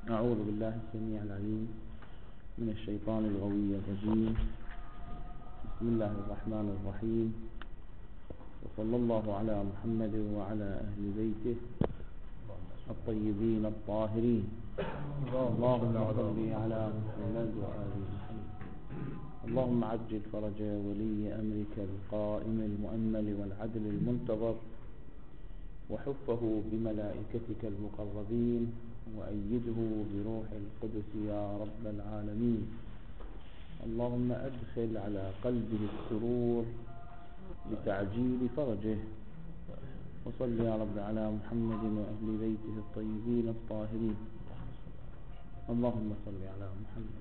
أعوذ بالله السميع العليم من الشيطان الغوي الرجيم. بسم الله الرحمن الرحيم، وصلى الله على محمد وعلى أهل بيته الطيبين الطاهرين. اللهم صل على محمد وآل محمد. اللهم عجل فرج ولي أمرك القائم المؤمل والعدل المنتظر، وحفه بملائكتك المقربين، وأيده بروح القدس يا رب العالمين. اللهم أدخل على قلبه السرور بتعجيل فرجه، وصل يا رب على محمد وأهل بيته الطيبين الطاهرين. اللهم صل على محمد.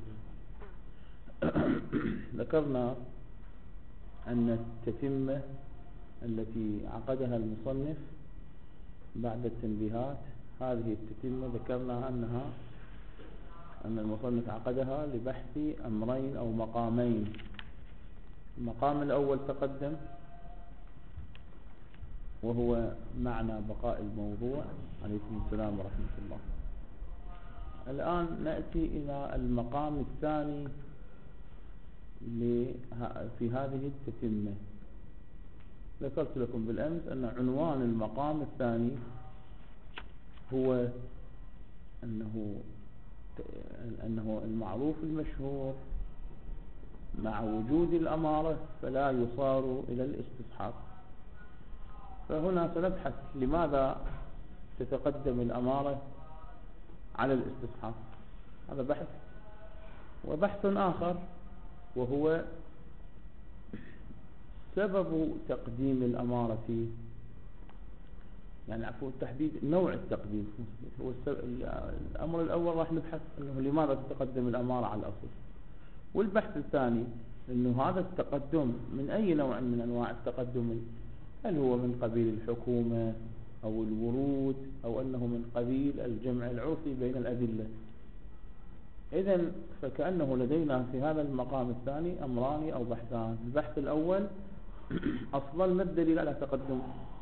ذكرنا أن التتمة التي عقدها المصنف بعد التنبيهات، هذه التتمة ذكرنا أن المصنف عقدها لبحث أمرين أو مقامين. المقام الأول تقدم، وهو معنى بقاء الموضوع. عليكم السلام ورحمة الله. الآن نأتي إلى المقام الثاني في هذه التتمة. ذكرت لكم بالأمس أن عنوان المقام الثاني هو أنه المعروف المشهور مع وجود الأمارة فلا يصار إلى الاستصحاب. فهنا سنبحث لماذا تتقدم الأمارة على الاستصحاب. هذا بحث. وبحث آخر وهو سبب تقديم الأمارة، يعني عفوا تحديد نوع التقديم. هو الأمر الأول راح نبحث أنه لماذا تتقدم الأمارة على الأصل، والبحث الثاني أنه هذا التقدم من أي نوع من أنواع التقدم، هل هو من قبيل الحكومة أو الورود أو أنه من قبيل الجمع العرفي بين الأدلة. إذن فكأنه لدينا في هذا المقام الثاني أمران أو بحثان. البحث الأول أصلا ما الدليل على تقدم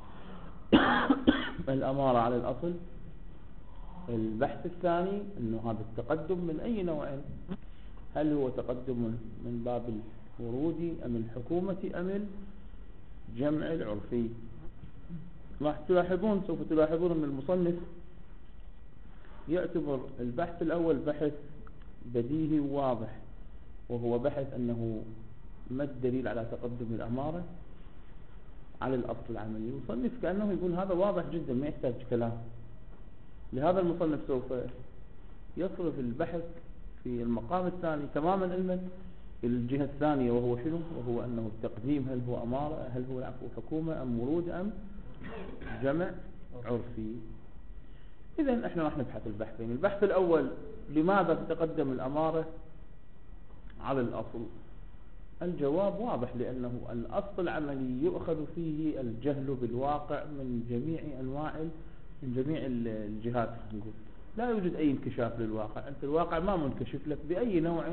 الأمارة على الأصل. البحث الثاني أنه هذا التقدم من أي نوع، هل هو تقدم من باب الورود أم الحكومة أم الجمع العرفي. راح تلاحظون، سوف تلاحظون أن المصنف يعتبر البحث الأول بحث بديهي واضح، وهو بحث أنه ما الدليل على تقدم الأمارة على الأصل العملي. المصنف كأنه يقول هذا واضح جدا ما يحتاج كلام. لهذا المصنف سوف يصرف البحث في المقام الثاني تماما إلى الجهة الثانية، وهو شنو؟ وهو أنه التقديم هل هو أمارة، هل هو العفو حكومة أم ورود أم جمع عرفي. إذن احنا راح نبحث البحثين. البحث الأول لماذا تتقدم الأمارة على الأصل. الجواب واضح، لأنه الأصل العملي يؤخذ فيه الجهل بالواقع من جميع الجهات. نقول لا يوجد أي انكشاف للواقع. أنت الواقع ما منكشف لك بأي نوع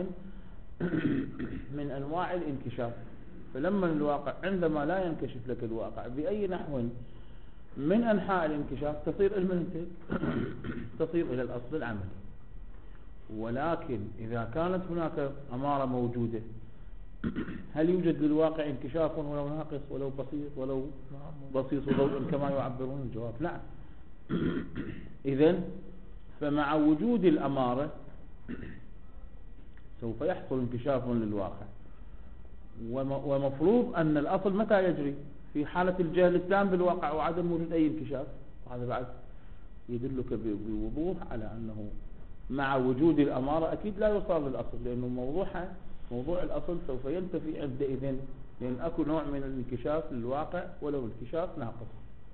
من أنواع الانكشاف. فلما الواقع عندما لا ينكشف لك الواقع بأي نحو من أنحاء الانكشاف تصير تصير إلى الأصل العملي. ولكن إذا كانت هناك أمارة موجودة، هل يوجد للواقع انكشاف ولو ناقص ولو بسيط ولو بسيط ضوء كما يعبرون؟ الجواب نعم. إذن فمع وجود الأمارة سوف يحصل انكشاف للواقع، ومفروض أن الأصل متى يجري؟ في حالة الجهل التام بالواقع وعدم وجود أي انكشاف. هذا بعد يدلك بوضوح على أنه مع وجود الأمارة أكيد لا يصار للأصل، لأنه موضوع الأصل سوف ينتفي عندئذ، لأن أكو نوع من الانكشاف للواقع ولو انكشاف ناقص.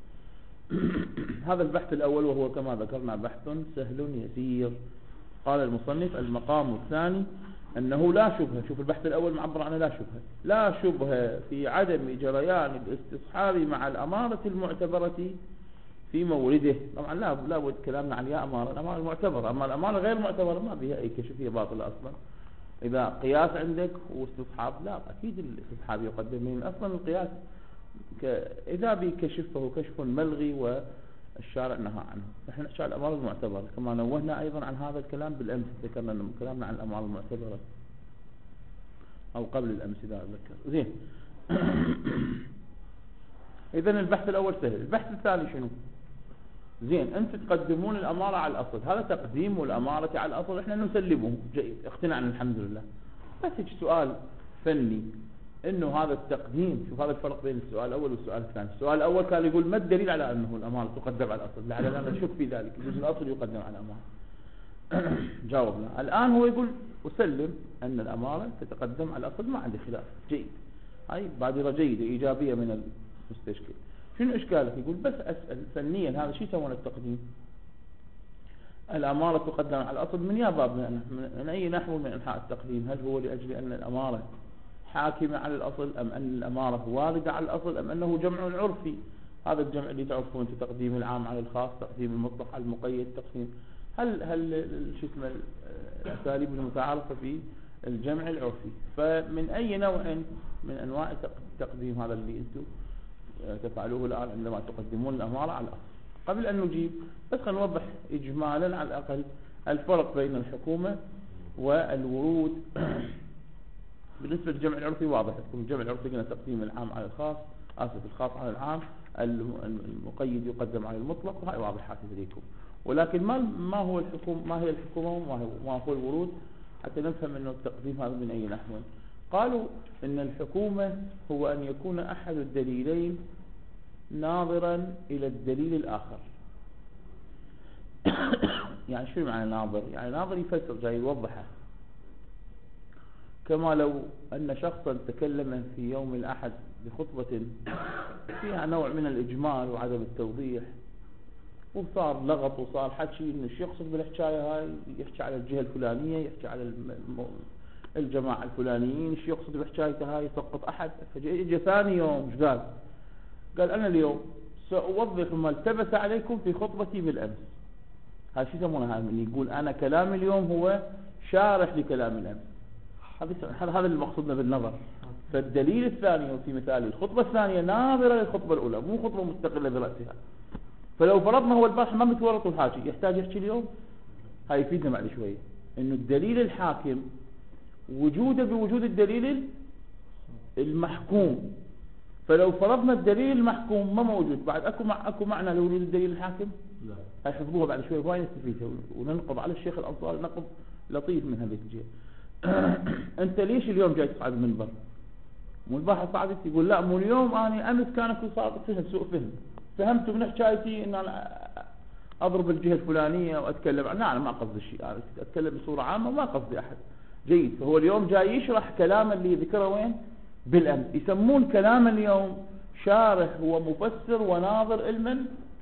هذا البحث الأول، وهو كما ذكرنا بحث سهل يسير. قال المصنف المقام الثاني أنه لا شبهة. شوف البحث الأول معبر عنه لا شبهة في عدم جريان الاستصحاب مع الأمارة المعتبرة في مورده. طبعا لا بد كلامنا عن يا أمارة الأمارة المعتبرة، أما الأمارة غير معتبرة ما بها أي كشف، هي باطلة أصلا. إذا قياس عندك واستصحاب، لا أكيد الاستصحاب يقدم من أصلا القياس إذا بكشف فهو كشف ملغي الشارع نهى عنه. نحن أشياء الأمارة المعتبرة كما نوهنا أيضا عن هذا الكلام بالأمس، ذكرنا أن كلامنا عن الأمارة المعتبرة أو قبل الأمس إذا أذكر. زين. إذن البحث الأول سهل. البحث الثاني شنو؟ زين، أنت تقدمون الأمارة على الأصل، هذا تقديم الأمارة على الأصل إحنا نسلمه جيد اقتنعنا الحمد لله. بس يجي سؤال فني إنه هذا التقديم، شوف هذا الفرق بين السؤال الأول والسؤال الثاني. السؤال الأول كان يقول ما الدليل على أنه الأمارة تقدم على الأصل، لعلنا نشك في ذلك، يجوز الأصل يقدم على الأمارة. جاوبنا. الآن هو يقول أسلم أن الأمارة تتقدم على الأصل، ما عندي خلاف، جيد. هاي بادرة جيدة إيجابية من المستشكل. شنو إشكالك؟ يقول بس أسأل فنيا هذا شو يسمونه التقديم؟ الأمارة تقدم على الأصل من يا باب من أي نحو من أنحاء التقديم؟ هل هو لأجل أن الأمارة حاكمة على الأصل، أم أن الأمارة واردة على الأصل، أم أنه جمع عرفي؟ هذا الجمع اللي تعرفون أنتم، تقديم العام على الخاص، تقديم المطلق على المقيد، تقسيم. هل شو اسمه الأساليب المتعارفة في الجمع العرفي؟ فمن أي نوع من أنواع التقديم هذا اللي أنتم تفعلوه الآن عندما تقدمون الأمارة على الأصل؟ قبل أن نجيب بس خلينا نوضح إجمالا على الأقل الفرق بين الحكومة والورود. بالنسبة للجمع العرفي واضح لكم، الجمع العرفي قلنا تقديم العام على الخاص، الخاص على العام، المقيد يقدم على المطلق، وهي واضحات لديكم. ولكن ما هو الحكومة، ما هي الحكومة وما هو الورود، حتى نفهم أنه التقديم هذا من أي نحو. قالوا إن الحكومة هو أن يكون أحد الدليلين ناظرا إلى الدليل الآخر. يعني شو معنى ناظر؟ يعني ناظر يفسر، جاي يوضحه. كما لو أن شخصا تكلم في يوم الأحد بخطبة فيها نوع من الإجمال وعدم التوضيح، وصار لغط وصار حكي إنه شو يقصد بالحكاية هاي، يحكي على الجهة الفلانية، يحكي على الجماعة الفلانيين، شو يقصد بحكايته هاي، يسقط أحد. فجاء ثاني يوم ايش قال أنا اليوم سأوضح ما التبس عليكم في خطبتي بالأمس. هذا شو يسمونه؟ هذا من يقول أنا كلام اليوم هو شارح لكلام الأمس. هذا اللي مقصودنا بالنظر. فالدليل الثاني في مثال الخطبة الثانية ناظرة للخطبة الأولى، مو خطبة مستقلة برأسها. فلو فرضنا هو البارح ما متورط الحاكي، يحتاج يحكي اليوم؟ هاي يفيدنا معلي شوية إنه الدليل الحاكم وجوده بوجود الدليل المحكوم. فلو فرضنا الدليل المحكوم ما موجود، بعد اكو معنى لوجود الدليل الحاكم؟ لا. هاي حفظوها بعد شوي، وايد نستفيدها وننقض على الشيخ الأنصاري نقض لطيف من هذه الجهة. انت ليش اليوم جاي تصعد المنبر؟ مو البارحة صعدت؟ يقول لا مو اليوم، انا امس كان اكو فهم سوء فهم، فهمت من حكايتي ان انا اضرب الجهة الفلانية واتكلم عنها. انا ما قصدي شيء، انا اتكلم بصورة عامة وما قصدي احد. جيد. فهو اليوم جاي يشرح كلام اللي ذكره وين؟ بالأمس. يسمون كلام اليوم شارح ومفسر وناظر علما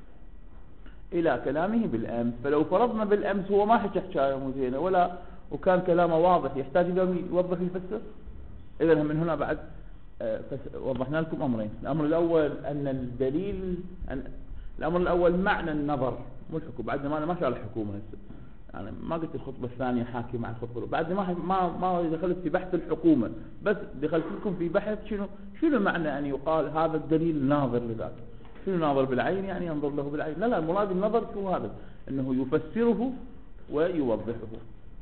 إلى كلامه بالأمس. فلو فرضنا بالأمس هو ما حكى حكاية مو زينة ولا وكان كلامه واضح، يحتاج اليوم يوضح يفسر؟ إذا من هنا بعد وضحنا لكم أمرين. الأمر الأول أن الدليل الأمر الأول معنى النظر مو الحكومة. بعد ما أنا ما شارح الحكومة هسه، يعني ما قلت الخطبة الثانية حاكي مع الخطبة، بعد ما دخلت في بحث الحكومة، بس دخلت لكم في بحث شنو معنى أن يقال هذا الدليل ناظر لذاك. شنو ناظر بالعين؟ يعني ينظر له بالعين؟ لا المراد النظر هو هذا، أنه يفسره ويوضحه.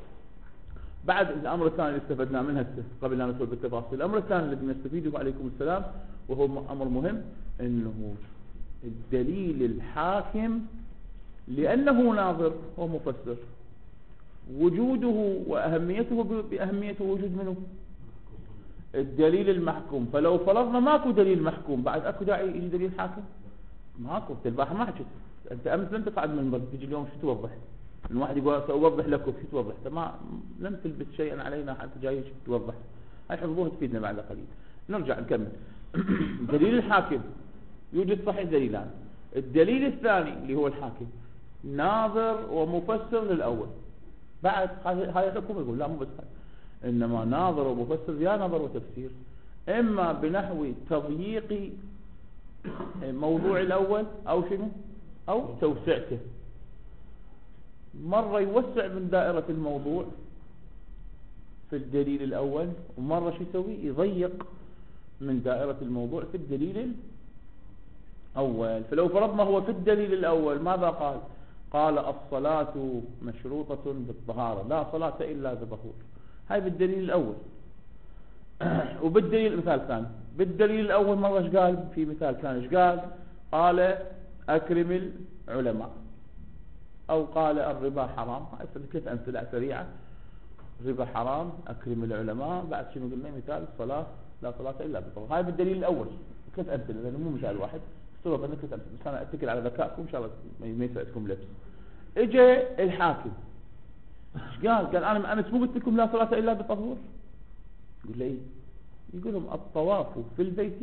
بعد الأمر الثاني اللي استفدنا منه قبل أن ندخل بالتفاصيل، الأمر الثاني الذي نستفيده عليكم السلام وهو أمر مهم، أنه الدليل الحاكم لأنه ناظر ومفسر وجوده وأهميته بأهمية وجود منه الدليل المحكوم. فلو فرضنا ماكو دليل محكوم، بعد اكو داعي يجي دليل حاكم؟ ماكو. البارحة ما حكيت، انت امس لم تصعد من المنبر، تجي اليوم شو توضح؟ الواحد يقول سأوضح لكم، شو توضح؟ لم تلبس شيئا علينا حتى جاي توضح. هاي حفظوها تفيدنا بعد قليل. نرجع نكمل. دليل الحاكم يوجد صحيح دليلان. الدليل الثاني اللي هو الحاكم ناظر ومفسر للأول. بعد هاي الحكومة يقول لا مو بس هاي، إنما ناظر ومفسر يا نظر وتفسير، إما بنحو تضييق موضوع الأول أو شنو أو توسعته. مرة يوسع من دائرة الموضوع في الدليل الأول، ومرة شو يسوي؟ يضيق من دائرة الموضوع في الدليل أول. فلو فرضنا هو في الدليل الأول ماذا قال؟ قال الصلاة مشروطة بالطهارة، لا صلاة إلا بطهور. هاي بالدليل الأول. وبالدليل مثال ثاني، بالدليل الأول مرة ايش قال؟ في مثال ثاني ايش قال؟ قال أكرم العلماء، أو قال الربا حرام. هاي 3 أمثلة سريعة. ربا حرام، أكرم العلماء، بعد شنو قلنا؟ مثال الصلاة لا صلاة إلا بطهور. هاي بالدليل الأول 3 أمثلة، لأنه مو مثال واحد، افترض أنك 3 أمثلة، بس أنا أتكل على ذكائكم إن شاء الله ما يسعدكم لبس. إجا الحاكم ايش قال؟ قال أنا مو قلت لكم لا صلاة إلا بطهور؟ يقول لي إيه؟ يقول لهم الطواف في البيت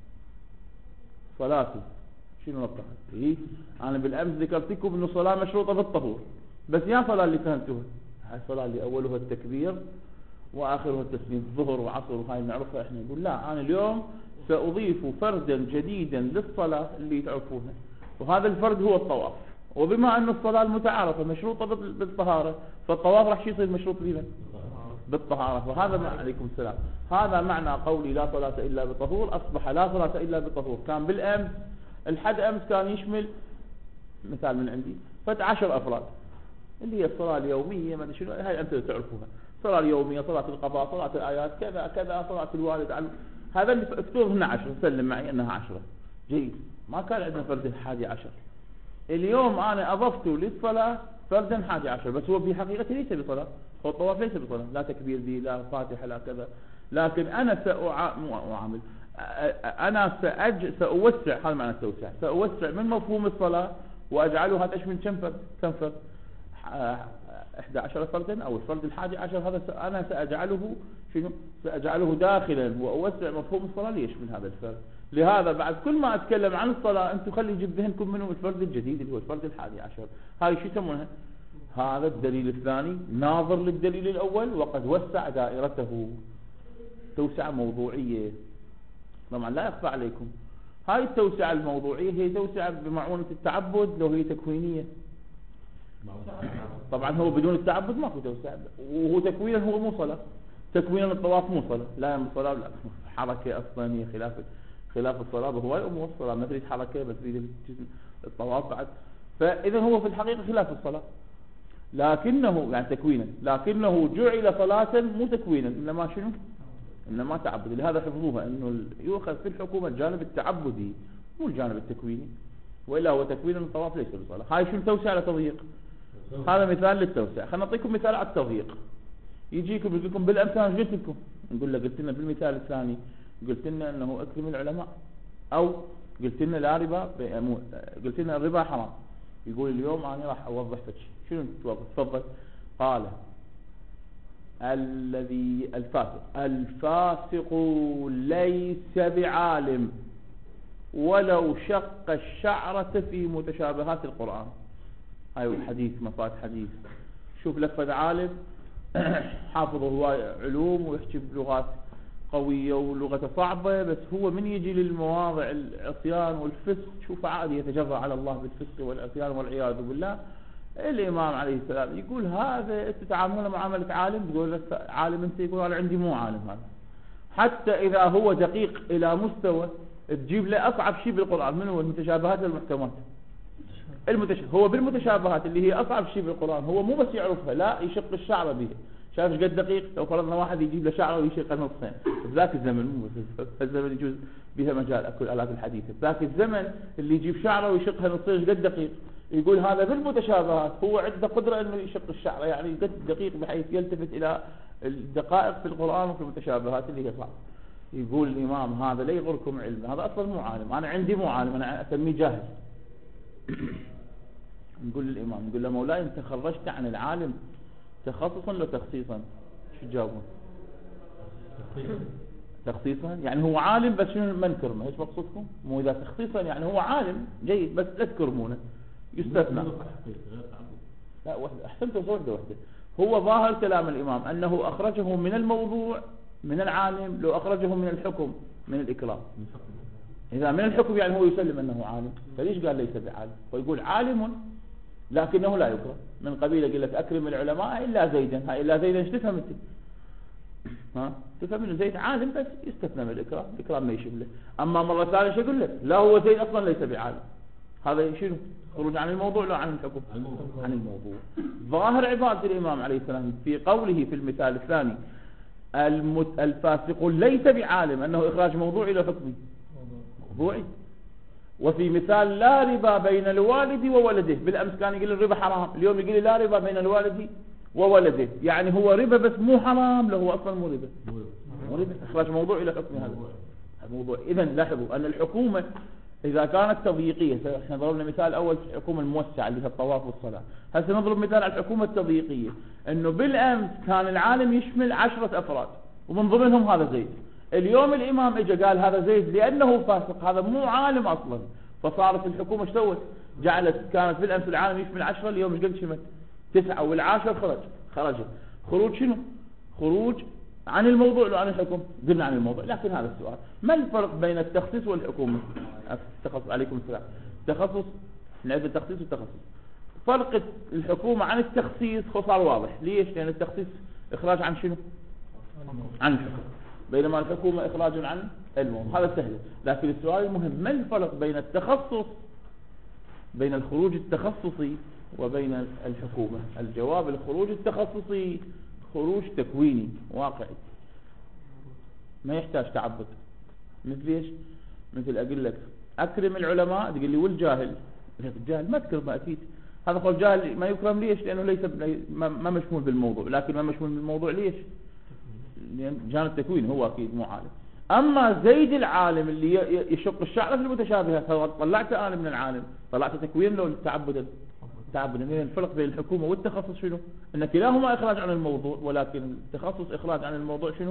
صلاة. شنو نطلع؟ إيه؟ أنا بالأمس ذكرت لكم إنه صلاة مشروطة بالطهور، بس يا صلاة اللي فهمتوها هاي الصلاة اللي أولها التكبير وآخرها التسليم، ظهر وعصر وهاي نعرفها إحنا. يقول لا، أنا اليوم سأضيف فردا جديدا للصلاة اللي تعرفونها، وهذا الفرد هو الطواف. وبما أن الصلاة المتعارفة مشروطة بالطهارة، فالطواف راح يصير مشروط بها بالطهارة. وهذا عليكم السلام، هذا معنى قولي لا صلاة إلا بطهور. أصبح لا صلاة إلا بطهور كان بالأمس، الحد أمس كان يشمل مثال من عندي 10 أفراد، اللي هي الصلاة اليومية، ما أدري شنو، هاي أنتم تعرفوها، صلاة اليومية، صلاة القضاء، صلاة الآيات، كذا كذا، صلاة الوالد على هذا اللي افترض هنا 10، سلم معي أنها 10. جيد، ما كان عندنا فرد 11. اليوم أنا أضفت للصلاة فردا 11، بس هو بحقيقة ليس بصلاة، هو الطواف ليس بصلاة، لا تكبير دي، لا فاتحة، لا كذا. لكن أنا سأعامل، أنا سأوسع، هذا معنى التوسع، سأوسع من مفهوم الصلاة وأجعلها تشمل كم فرد؟ 11 فردا، أو الفرد 11. هذا أنا سأجعله شنو؟ سأجعله داخلا وأوسع مفهوم الصلاة ليشمل هذا الفرد. لهذا بعد كل ما أتكلم عن الصلاة أنتم خلي يجيب ذهنكم منه الفرد الجديد اللي هو الفرد 11. هاي شو يسمونها؟ هذا الدليل الثاني ناظر للدليل الأول، وقد وسع دائرته توسعة موضوعية. طبعا لا يخفى عليكم هاي التوسعة الموضوعية هي توسعة بمعونة التعبد لو هي تكوينية. طبعا هو بدون التعبد ماكو توسعة، وهو تكوينا هو مو صلاة، تكوينا الطواف مو صلاة، لا يم الصلاة، لا حركة أصلا هي خلاف الصلاة بهواي أمور. الصلاة ما تريد حركة، بس تريد الطواف بعد. فإذا هو في الحقيقة خلاف الصلاة، لكنه يعني تكوينا، لكنه جعل صلاة مو تكوينا، إنما شنو؟ إنما تعبد. لهذا حفظوها إنه يؤخذ في الحكومة الجانب التعبدي مو الجانب التكويني، وإلا هو تكوين الطواف ليس بصلاة. هاي شو التوسع على تضييق؟ هذا مثال للتوسع. خلنا نعطيكم مثال على التضييق. يجيكم يقول لكم بالأمثال قلت لكم، نقول له قلت لنا بالمثال الثاني قلت لنا أنه أكرم العلماء، أو قلت لنا لا ربا، قلت لنا الربا حرام. يقول اليوم أنا راح أوضح لك شنو توضح. تفضل. قال الذي الفاسق ليس بعالم ولو شق الشعرة في متشابهات القرآن. هاي الحديث، مفاد حديث. شوف لفظ عالم حافظ هواي علوم ويحكي بلغات قوية ولغة صعبة، بس هو من يجي للمواضع العصيان والفسق شوف عادي يتجرأ على الله بالفسق والعصيان والعياذ بالله. الإمام عليه السلام يقول هذا تتعاملون معاملة عالم؟ تقول عالم أنت؟ يقول أنا عندي مو عالم هذا. حتى إذا هو دقيق إلى مستوى تجيب له أصعب شيء بالقرآن، من هو؟ المتشابهات والمحكمات. هو بالمتشابهات اللي هي أصعب شيء بالقرآن، هو مو بس يعرفها، لا يشق الشعر بها. شايف ايش قد دقيق؟ لو فرضنا واحد يجيب له شعره ويشق نصين بذاك الزمن، مو بس الزمن يجوز بها مجال اكل الآلات الحديثة، بذاك الزمن اللي يجيب شعره ويشقها نصين ايش قد دقيق؟ يقول هذا بالمتشابهات هو عنده قدرة انه يشق الشعر، يعني قد دقيق بحيث يلتفت الى الدقائق في القرآن وفي المتشابهات اللي هي صعبة. يقول الإمام هذا لا يغركم علم، هذا أصلا مو عالم، أنا عندي مو عالم، أنا أسميه جاهل. نقول للإمام، نقول له مولاي أنت خرجت عن العالم تخصصا لو تخصيصا؟ شو تجاوبون؟ تخصيصا يعني هو عالم بس شنو ما نكرمه، ايش مقصودكم؟ مو إذا تخصيصا يعني هو عالم جيد بس لا تكرمونه، يستثنى. لا واحدة، أحسنت، واحدة. هو ظاهر كلام الإمام أنه أخرجه من الموضوع من العالم، لو أخرجه من الحكم من الإكرام. إذا من الحكم يعني هو يسلم أنه عالم، فليش قال ليس بعالم؟ ويقول عالم لكنه لا يكرم، من قبيل قلت أكرم العلماء إلا زيدا. هاي إلا زيدا ايش تفهم انت؟ ها تفهم انه زيد عالم بس يستثنى من الإكرام، الإكرام ما يشمله. أما مرة ثانية شو يقول لك؟ لا هو زيد أصلا ليس بعالم، هذا شنو؟ خروج عن الموضوع لا عن الحكم؟ عن الموضوع. ظاهر عبارة الإمام عليه السلام في قوله في المثال الثاني الفاسق ليس بعالم أنه إخراج موضوعي إلى حكمي موضوعي. وفي مثال لا ربا بين الوالد وولده، بالأمس كان يقول الربا حرام، اليوم يقول لا ربا بين الوالد وولده، يعني هو ربا بس مو حرام، له هو أصلا مو ربا، مو ربا، إخراج موضوع إلى حكمي هذا الموضوع. إذن لاحظوا أن الحكومة إذا كانت تضييقية، احنا ضربنا مثال أول في الحكومة الموسعة اللي هي الطواف والصلاة، هسه نضرب مثال على الحكومة التضييقية، أنه بالأمس كان العالم يشمل 10 أفراد ومن ضمنهم هذا زيد. اليوم الإمام اجى قال هذا زيد لأنه فاسق، هذا مو عالم أصلا، فصارت الحكومة ايش سوت؟ جعلت، كانت بالأمس العالم يشمل 10، اليوم ايش قلت شمل 9 والعاشر خرجت. خروج شنو؟ خروج عن الموضوع لو عن الحكم؟ قلنا عن الموضوع. لكن هذا السؤال، ما الفرق بين التخصيص والحكومة؟ التخصص عليكم السلام. التخصص نعرف التخصيص والتخصص. فرق الحكومة عن التخصيص صار واضح. ليش؟ لأن التخصيص إخراج عن شنو؟ عن الحكم، بينما الحكومة إخراج عن الموضوع. هذا سهل. لكن السؤال المهم، ما الفرق بين التخصص، بين الخروج التخصصي وبين الحكومة؟ الجواب الخروج التخصصي خروج تكويني واقعي، ما يحتاج تعبد. مثل ايش؟ مثل اقول لك اكرم العلماء، تقول لي والجاهل؟ الجاهل ما تكرمه اكيد، هذا هو الجاهل ما يكرم. ليش؟ لانه ليس ما مشمول بالموضوع. لكن ما مشمول بالموضوع ليش؟ لان جانب تكوين، هو اكيد مو عالم. اما زيد العالم اللي يشق الشعر في المتشابهات، طلعت انا من العالم، طلعت تكوين لو تعبدا. تعبدا. الفرق بين الحكومة والتخصص شنو؟ ان كلاهما اخراج عن الموضوع، ولكن التخصص اخراج عن الموضوع شنو؟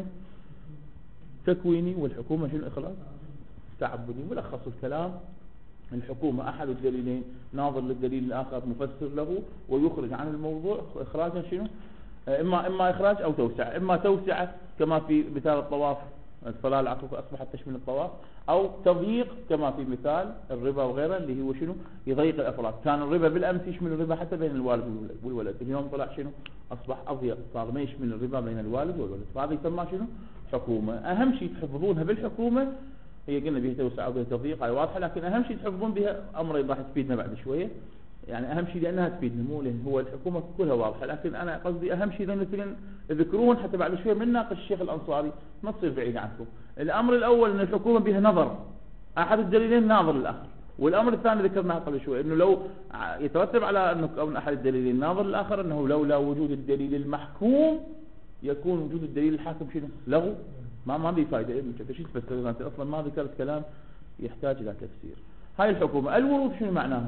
تكويني، والحكومة شنو؟ اخراج تعبدي. ملخص الكلام، الحكومة احد الدليلين ناظر للدليل الاخر مفسر له ويخرج عن الموضوع اخراجا شنو؟ اما اخراج او توسعة. اما توسعة كما في مثال الطواف، الصلاة العقل اصبحت تشمل الطواف، او تضييق كما في مثال الربا وغيره اللي هو شنو؟ يضيق الافراد. كان الربا بالامس يشمل الربا حتى بين الوالد والولد، اليوم طلع شنو؟ اصبح اضيق، صار ما يشمل الربا بين الوالد والولد. فهذا يسمى شنو؟ حكومة. اهم شيء تحفظونها بالحكومة هي قلنا بها توسعة وبها تضييق، هاي واضحة. لكن اهم شيء تحفظون بها امر راح تفيدنا بعد شوية، يعني اهم شيء لانها تفيدنا، مو لان هو الحكومة كلها واضحة. لكن انا قصدي اهم شيء مثلا ذكرون حتى بعد شوية من ناقش الشيخ الانصاري ما تصير بعيد عنكم. الامر الاول ان الحكومة بها نظر، احد الدليلين ناظر للاخر. والامر الثاني ذكرناه قبل شوي، انه لو يترتب على انه كون احد الدليلين ناظر للاخر، انه لولا وجود الدليل المحكوم يكون وجود الدليل الحاكم شنو؟ لغو، ما بي فائده. انت ايش تفسر؟ انت اصلا ما ذكرت كلام يحتاج الى تفسير. هاي الحكومة. الورود شنو معناها؟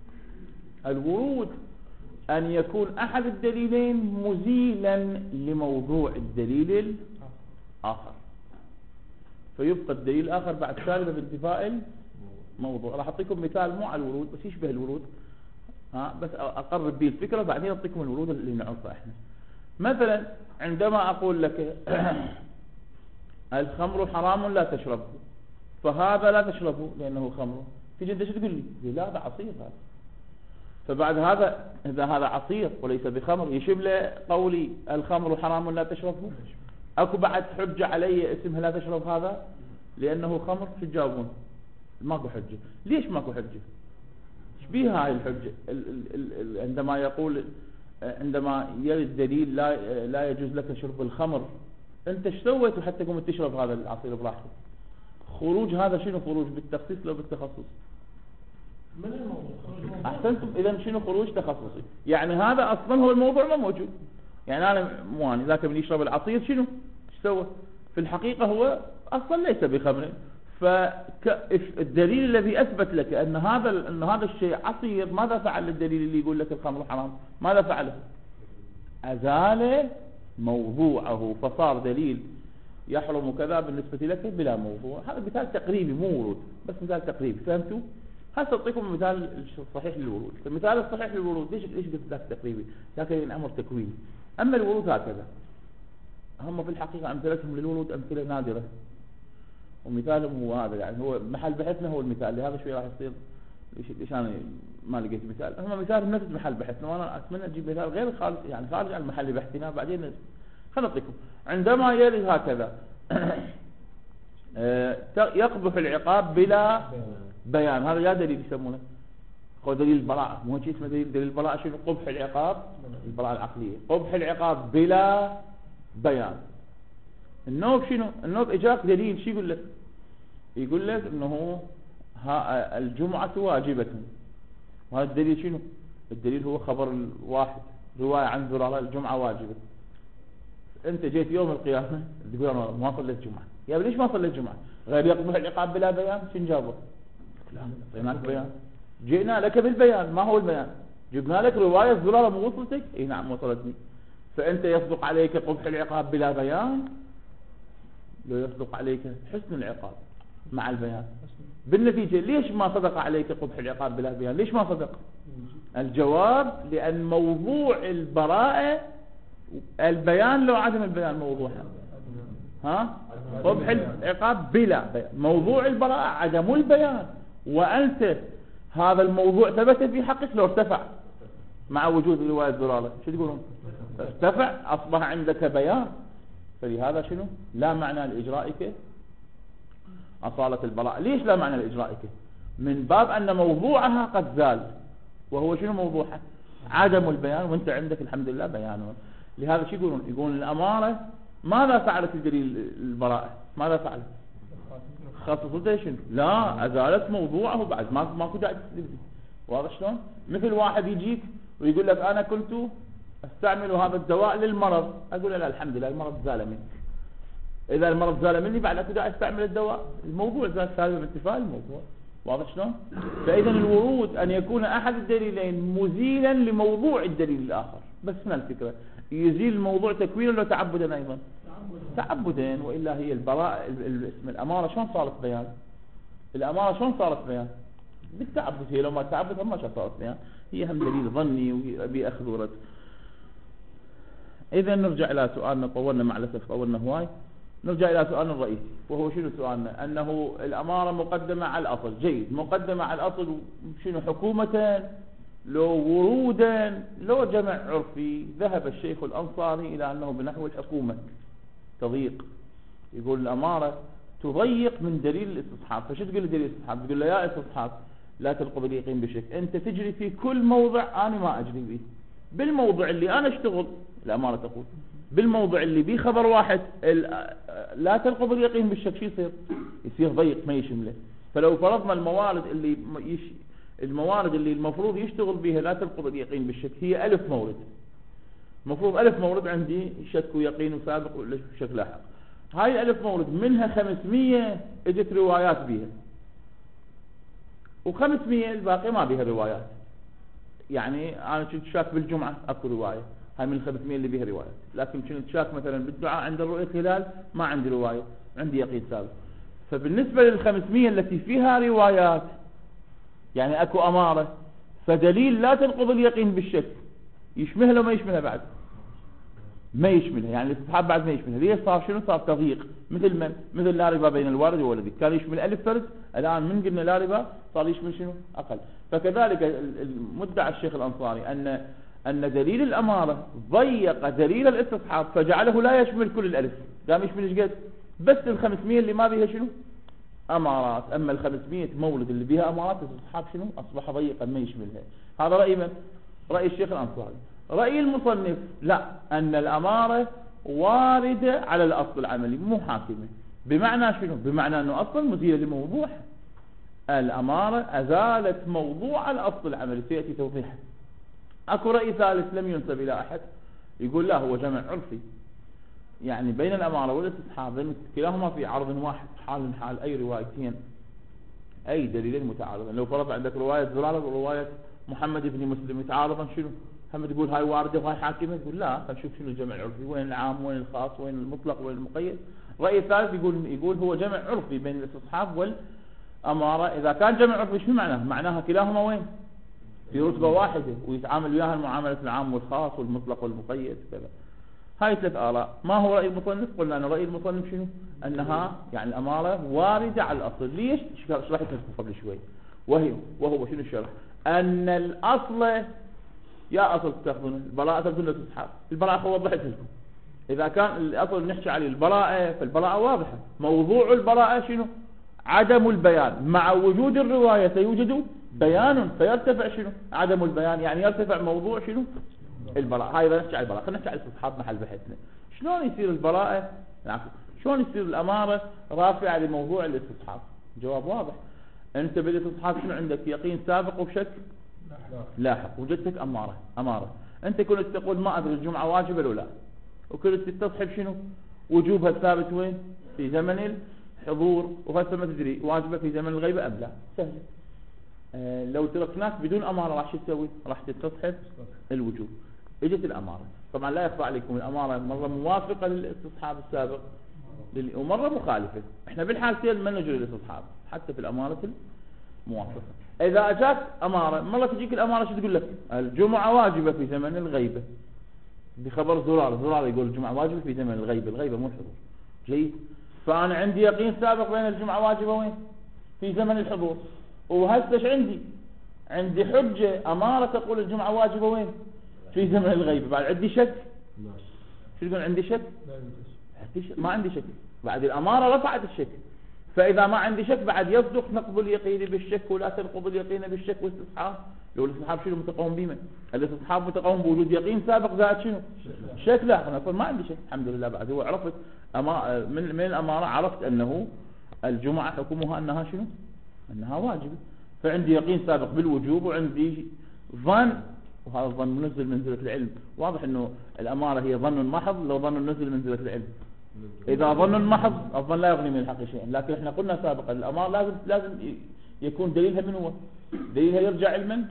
الورود ان يكون احد الدليلين مزيلا لموضوع الدليل الاخر، فيبقى الدليل الاخر بعد سالبه بانتفاء الموضوع. راح اعطيكم مثال مو على الورود بس يشبه الورود، بس اقرب به الفكره، بعدين اعطيكم الورود اللي نعرفها احنا. مثلا عندما اقول لك الخمر حرام لا تشربه، فهذا لا تشربه لانه خمر، تيجي انت شو تقول لي؟ لا هذا عصير هذا. فبعد هذا اذا هذا عصير وليس بخمر يشبه قولي الخمر حرام لا تشربه؟ اكو بعد حجة علي اسمها لا تشرب هذا لانه خمر؟ شو تجاوبون؟ ماكو حجة. ليش ماكو حجة؟ ايش بيها هاي الحجة؟ عندما يقول عندما يرد دليل لا يجوز لك شرب الخمر، انت ايش سويت حتى قمت تشرب هذا العصير براحتك؟ خروج هذا شنو؟ خروج بالتخصيص لو بالتخصص؟ من الموضوع. احسنتم. اذا شنو خروج تخصصي؟ يعني هذا اصلا هو الموضوع ما موجود. يعني انا مو انا ذاك من يشرب العصير شنو ايش سوى؟ في الحقيقة هو اصلا ليس بخمر. فالدليل الذي اثبت لك ان هذا الشيء عصير، ماذا فعل الدليل اللي يقول لك الخمر حرام؟ ماذا فعله؟ ازال موضوعه، فصار دليل يحرم كذا بالنسبة لك بلا موضوع. هذا مثال تقريبي مو ورود، بس مثال تقريبي. فهمتوا؟ هسه اعطيكم مثال صحيح للورود. المثال الصحيح للورود ليش قلت لك تقريبي؟ لكن امر تكويني. اما الورود هكذا، هم في الحقيقة امثلتهم للورود امثلة نادرة، ومثالهم هو هذا. يعني هو محل بحثنا هو المثال، لهذا شوي راح يصير ليش انا ما لقيت مثال. هم مثالهم نفس محل بحثنا، وانا اتمنى اجيب مثال غير خالص، يعني خارج عن محل بحثنا، بعدين خلنا نعطيكم. عندما يرد هكذا يقبح العقاب بلا بيان، هذا يا دليل يسمونه هو دليل البراءة، مو شيء اسمه دليل البراءة. شنو قبح العقاب؟ البراءة العقلية. قبح العقاب بلا بيان. النوب شنو؟ النوب اجاك دليل، شو يقول لك؟ يقول لك انه الجمعة واجبة، وهذا الدليل شنو؟ الدليل هو خبر الواحد، رواية عن زرارة الجمعة واجبة. انت جيت يوم القيامة تقول انا ما صليت جمعة، يا ليش ما صليت جمعة؟ غير يقبح العقاب بلا بيان، شنو جابه؟ لا صيناك بيان، جئنا لك بالبيان. ما هو البيان؟ جبنا لك رواية زرارة مو وصلتك؟ اي نعم وصلتني. فانت يصدق عليك قبح العقاب بلا بيان، لو يصدق عليك حسن العقاب مع البيان. بالنتيجة ليش ما صدق عليك قبح العقاب بلا بيان؟ ليش ما صدق؟ الجواب لأن موضوع البراءة البيان، لو عدم البيان موضوعها قبح العقاب بلا بيان. موضوع البراءة عدم البيان، وأنت هذا الموضوع ثبت في حقك لو ارتفع مع وجود رواية زرارة. شو تقولون؟ ارتفع، أصبح عندك بيان. فلهذا شنو؟ لا معنى لإجرائك أصالة البراءة. ليش لا معنى لإجرائك؟ من باب أن موضوعها قد زال، وهو شنو موضوعها؟ عدم البيان، وانت عندك الحمد لله بيانه. لهذا شو يقولون؟ يقولون الأمارة ماذا فعلت الدليل البراءة؟ ماذا فعلت؟ خصصته شنو؟ لا، أزالت موضوعه بعد ماكو داعي تستدل. واضح شلون؟ مثل واحد يجيك ويقول لك أنا كنت استعمل هذا الدواء للمرض، أقول له لا الحمد لله المرض زال منك. إذا المرض زال مني بعد أكو داعي استعمل الدواء، الموضوع زال سالب انتفاء الموضوع. واضح شلون؟ فإذا الورود أن يكون أحد الدليلين مزيلا لموضوع الدليل الآخر. بس هنا الفكرة، يزيل الموضوع تكوينا ولا تعبدا أيضا؟ تعبدا. وإلا هي البراءة اسم الأمارة شلون صارت بيان؟ الأمارة شلون صارت بيان؟ بالتعبد. هي لو ما تعبد ما صارت بيان، هي هم دليل ظني وأبي أخذ ورد. إذا نرجع إلى سؤالنا، طولنا مع الأسف طولنا هواي. نرجع إلى سؤالنا الرئيسي، وهو شنو سؤالنا؟ أنه الأمارة مقدمة على الأصل. جيد، مقدمة على الأصل شنو؟ حكومة لو ورودا لو جمع عرفي. ذهب الشيخ الأنصاري إلى أنه بنحو الحكومة تضييق. يقول الأمارة تضيق من دليل الاستصحاب. فشو تقول دليل الاستصحاب؟ تقول له يا استصحاب لا تلقوا باليقين بشك، أنت تجري في كل موضع أنا ما أجري به. بالموضع اللي أنا اشتغل، الأمارة تقول بالموضع اللي بيه خبر واحد لا تلقوا باليقين بالشك، شو يصير ضيق ما يشمله. فلو فرضنا الموارد اللي المفروض يشتغل بها لا تلقوا باليقين بالشك هي 1000 مورد، مفروض 1000 مورد عندي شك ويقين وسابق وشك لاحق. هاي 1000 مورد منها 500 اجت روايات بها، و500 الباقي ما بها روايات. يعني انا كنت شاك بالجمعة اكو رواية، هاي من 500 اللي بها روايات. لكن كنت شاك مثلا بالدعاء عند الرؤية الهلال ما عندي رواية، عندي يقين سابق. فبالنسبة لل500 التي فيها روايات يعني اكو امارة، فدليل لا تنقض اليقين بالشك يشملها لو ما يشملها بعد ما يشملها. يعني الاستصحاب بعد ما يشملها. ليش صار شنو؟ صار تضييق. مثل من؟ مثل لا ربا بين الوارد والذي كان يشمل 1000 فرد، الان من قلنا لا ربا صار يشمل شنو؟ اقل. فكذلك المدعى الشيخ الانصاري ان دليل الامارة ضيق دليل الاستصحاب فجعله لا يشمل كل ال1000، قام يشمل ايش قد؟ بس ال500 اللي ما بيها شنو؟ امارات. اما ال500 مولد اللي بها امارات الاستصحاب شنو؟ اصبح ضيقا ما يشملها. هذا رأي من؟ رأي الشيخ الانصاري. رأي المصنف لا، ان الامارة واردة على الاصل العملي مو حاكمة. بمعنى شنو؟ بمعنى انه اصلا مزيلة لموضوع الامارة، ازالت موضوع الاصل العملي، سيأتي توضيحه. اكو رأي ثالث لم ينسب الى احد، يقول لا هو جمع عرفي، يعني بين الامارة والاستصحاب كلاهما في عرض واحد، حال من حال اي روايتين اي دليلين متعارضين. لو فرض عندك رواية زرارة ورواية محمد بن مسلم يتعارضا، شنو هم تقول هاي واردة وهاي حاكمة؟ تقول لا، فنشوف شنو الجمع العرفي، وين العام وين الخاص وين المطلق وين المقيد. رأي ثالث يقول هو جمع عرفي بين الاستصحاب والامارة. اذا كان جمع عرفي شنو معناه؟ معناها كلاهما وين؟ في رتبة واحدة ويتعامل وياها المعاملة العام والخاص والمطلق والمقيد كذا. هاي 3 آراء. ما هو رأي المصنف؟ قلنا أن رأي المصنف شنو؟ أنها يعني الأمارة واردة على الأصل. ليش؟ شرحت لكم قبل شوي، وهو شنو الشرح؟ أن الأصل يا أصل تأخذون البراءة تأخذون الاستصحاب. البراءة وضحت لكم إذا كان الأصل نحكي عليه البراءة، فالبراءة واضحة. موضوع البراءة شنو؟ عدم البيان. مع وجود الرواية سيوجد بيان فيرتفع شنو؟ عدم البيان، يعني يرتفع موضوع شنو؟ البراءة. هاي إذا نحكي على البراءة. خلينا نحكي على الاستصحاب محل بحثنا. شلون يصير البراءة، شلون يصير الأمارة رافعة لموضوع الاستصحاب؟ جواب واضح. أنت بالاستصحاب شنو عندك؟ يقين سابق وشك لاحق. وجدتك أمارة. أنت كنت تقول ما أدري الجمعة واجبة ولا لا، وكنت تستصحب شنو؟ وجوبها الثابت وين؟ في زمن الحضور، وهسه ما تدري واجبة في زمن الغيبة أم لا. سهل. لو تركناك بدون أمارة راح شو تسوي؟ راح تستصحب الوجوب. اجت الأمارة. طبعا لا يخفى عليكم الأمارة مرة موافقة للاستصحاب السابق ومرة مخالفة. احنا بالحالتين ما نجري الاستصحاب حتى في الأمارة الموافقة. إذا أجاك أمارة، مرة تجيك الأمارة شو تقول لك؟ الجمعة واجبة في زمن الغيبة، بخبر زرار يقول الجمعة واجبة في زمن الغيبة مو الحضور. جيد. فأنا عندي يقين سابق بين الجمعة واجبة وين؟ في زمن الحضور. وهسه عندي حجة أمارة تقول الجمعة واجبة وين؟ في زمن الغيبة. بعد عندي شك. شو يقول عندي شك؟ ما عندي شك. بعد الأمارة رفعت الشك. فإذا ما عندي شك بعد يصدق نقض اليقين بالشك ولا تنقض اليقين بالشك والاستصحاب. لو الاستصحاب شنو متقوم بما؟ الاستصحاب متقوم بوجود يقين سابق زائد شنو؟ شك لاحق. أنا ما عندي شك الحمد لله. بعد هو عرفت من الأمارة عرفت أنه الجمعة حكمها أنها شنو؟ أنها واجبة. فعندي يقين سابق بالوجوب وعندي ظن، وهذا الظن منزل منزلة العلم. واضح أنه الأمارة هي ظن محض. لو ظن منزل منزلة العلم. إذا ظن محض الظن لا يغني من الحق شيئا. لكن احنا قلنا سابقا الأمارة لازم يكون دليلها من هو؟ دليلها يرجع علما.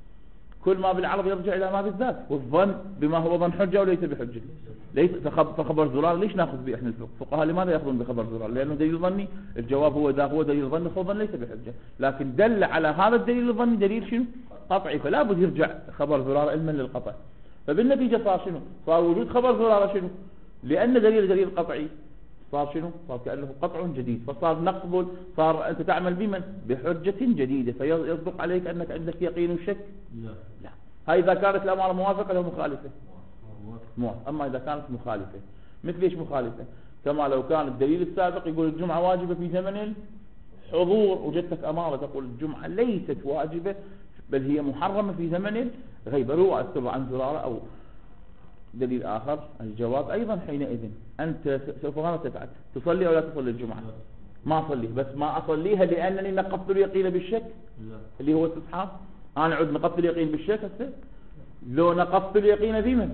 كل ما بالعرض يرجع إلى ما بالذات. والظن بما هو ظن حجة وليس بحجة. ليس فخبر زرار ليش ناخذ به احنا الفقهاء؟ لماذا ياخذون بخبر زرار؟ لأنه دليل ظني. الجواب هو إذا هو دليل ظني فالظن ليس بحجة. لكن دل على هذا الدليل الظني دليل شنو؟ قطعي. فلا بد يرجع خبر زرار علما للقطع. فبالنتيجة صار شنو؟ صار وجود خبر زرار شنو؟ لأن دليل قطعي صار شنو؟ صار كأنه قطع جديد. فصار نقبل، صار أنت تعمل بمن؟ بحجة جديدة. فيصدق عليك أنك عندك يقين وشك؟ لا. هاي إذا كانت الأمارة موافقة أو مخالفة؟ موافقة. أما إذا كانت مخالفة، مثل إيش مخالفة؟ كما لو كان الدليل السابق يقول الجمعة واجبة في زمن الحضور، وجدتك أمارة تقول الجمعة ليست واجبة بل هي محرمة في زمن الغيبة. روى السبع عن زرارة أو دليل آخر. الجواب أيضا حينئذ أنت سوف ماذا تفعل؟ تصلي أو لا تصلي الجمعة؟ ما أصلي. بس ما أصليها لأنني نقضت اليقين بالشك اللي هو استصحاب. أنا أعود نقضت اليقين بالشك هسه. لو نقضت اليقين بمن؟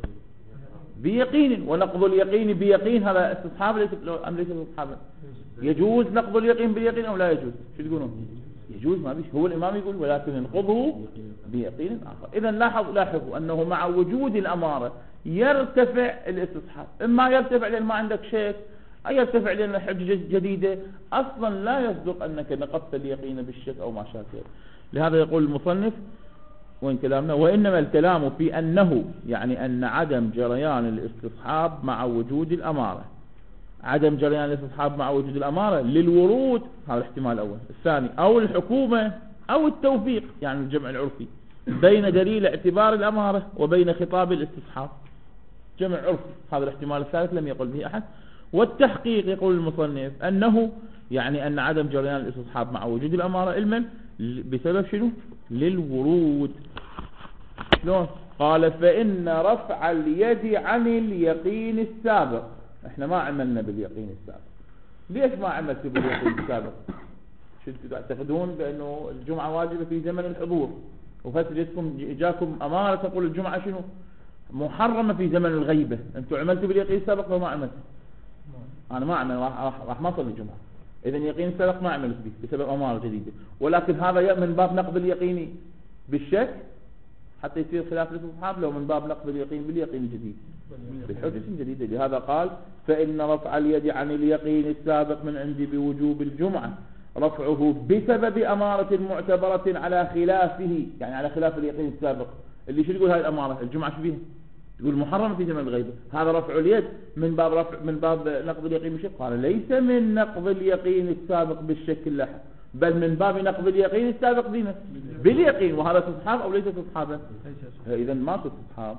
بيقين. ونقض اليقين بيقين هذا استصحاب أم ليس استصحابا؟ يجوز نقض اليقين باليقين أو لا يجوز؟ شو تقولون؟ يجوز. ما بيش. هو الإمام يقول ولكن ننقضه بيقين آخر. إذا لاحظوا أنه مع وجود الأمارة يرتفع الاستصحاب. إما يرتفع لأن ما عندك شك، أو يرتفع لأن حجة جديدة. أصلا لا يصدق أنك نقضت اليقين بالشك أو ما شاكل. لهذا يقول المصنف وين كلامنا؟ وإنما الكلام في أنه يعني أن عدم جريان الاستصحاب مع وجود الأمارة. عدم جريان الاستصحاب مع وجود الأمارة للورود، هذا الاحتمال الأول. الثاني أو الحكومة أو التوفيق، يعني الجمع العرفي بين دليل اعتبار الأمارة وبين خطاب الاستصحاب. جمع عرفي. هذا الاحتمال الثالث لم يقل به أحد. والتحقيق يقول المصنف أنه يعني أن عدم جريان الاستصحاب مع وجود الأمارة علما بسبب شنو؟ للورود. شلون؟ قال فإن رفع اليد عن اليقين السابق. احنا ما عملنا باليقين السابق. ليش ما عملتوا باليقين السابق؟ شو تعتقدون بأنه الجمعة واجبة في زمن الحضور، وفتجدكم جاكم أمارة تقول الجمعة شنو؟ محرمة في زمن الغيبة. انتوا عملتوا باليقين السابق ولا ما عملتوا؟ أنا ما عمل. راح ما أصلي الجمعة. إذا يقين السابق ما عملت به بسبب أمارة جديدة. ولكن هذا من باب نقض اليقين بالشك حتى يصير خلاف الاستصحاب، لو من باب نقض اليقين باليقين الجديد بحجة جديدة. لهذا قال فإن رفع اليد عن اليقين السابق من عندي بوجوب الجمعة رفعه بسبب أمارة معتبرة على خلافه، يعني على خلاف اليقين السابق. اللي شو يقول هاي الأمارة؟ الجمعة شو بيها؟ تقول محرمة في زمن الغيبة. هذا رفع اليد من باب نقض اليقين بالشك. قال ليس من نقض اليقين السابق بالشك اللاحق، بل من باب نقض اليقين السابق باليقين. وهذا استصحاب أو ليس استصحابا؟ إذا ما استصحاب.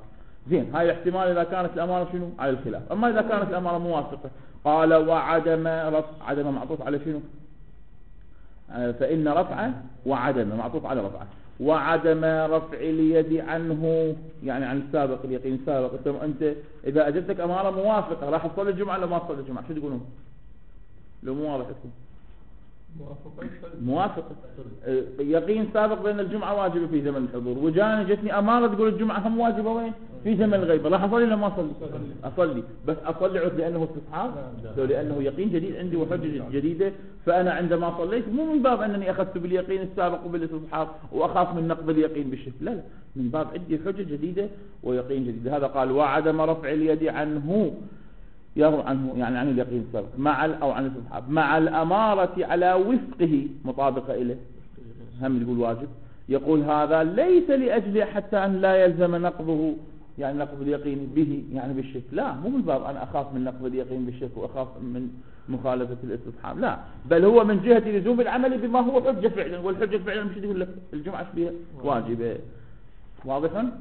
زين هاي الاحتمال إذا كانت الأمارة شنو على الخلاف. أما إذا كانت الأمارة موافقة قال وعدم رفع، عدم معطوف على شنو؟ فإن رفعه وعدم معطوف على رفعه، وعدم رفع اليد عنه يعني عن السابق اليقين السابق. أنت إذا أجبتك أمارة موافقة راح تصلي الجمعة ولا ما تصلي الجمعة؟ شو تقولون لو موافقتكم؟ موافقة. يقين سابق بأن الجمعة واجبة في زمن الحضور، وجاني جتني أمارة تقول الجمعة هم واجبة وين؟ في زمن الغيبة. راح أصلي ولا ما أصلي؟ أصلي. بس أصلي عد لأنه استصحاب لو لأنه يقين جديد عندي وحجة جديدة. فأنا عندما صليت مو من باب أنني أخذت باليقين السابق وبالاستصحاب وأخاف من نقض اليقين بالشك، لا لا، من باب عندي حجة جديدة ويقين جديد. هذا قال وعدم رفع اليد عنه عنه يعني عن اليقين السابق مع أو عن الاستصحاب مع الأمارة على وفقه مطابقة إليه. هم يقول واجب، يقول هذا ليس لأجل حتى أن لا يلزم نقضه يعني نقض اليقين به يعني بالشك، لا مو من باب أنا أخاف من نقض اليقين بالشك وأخاف من مخالفة الاستصحاب، لا، بل هو من جهة لزوم العمل بما هو حجة فعلا، والحجة فعلا مش تقول لك الجمعة فيها واجبة. واضحا؟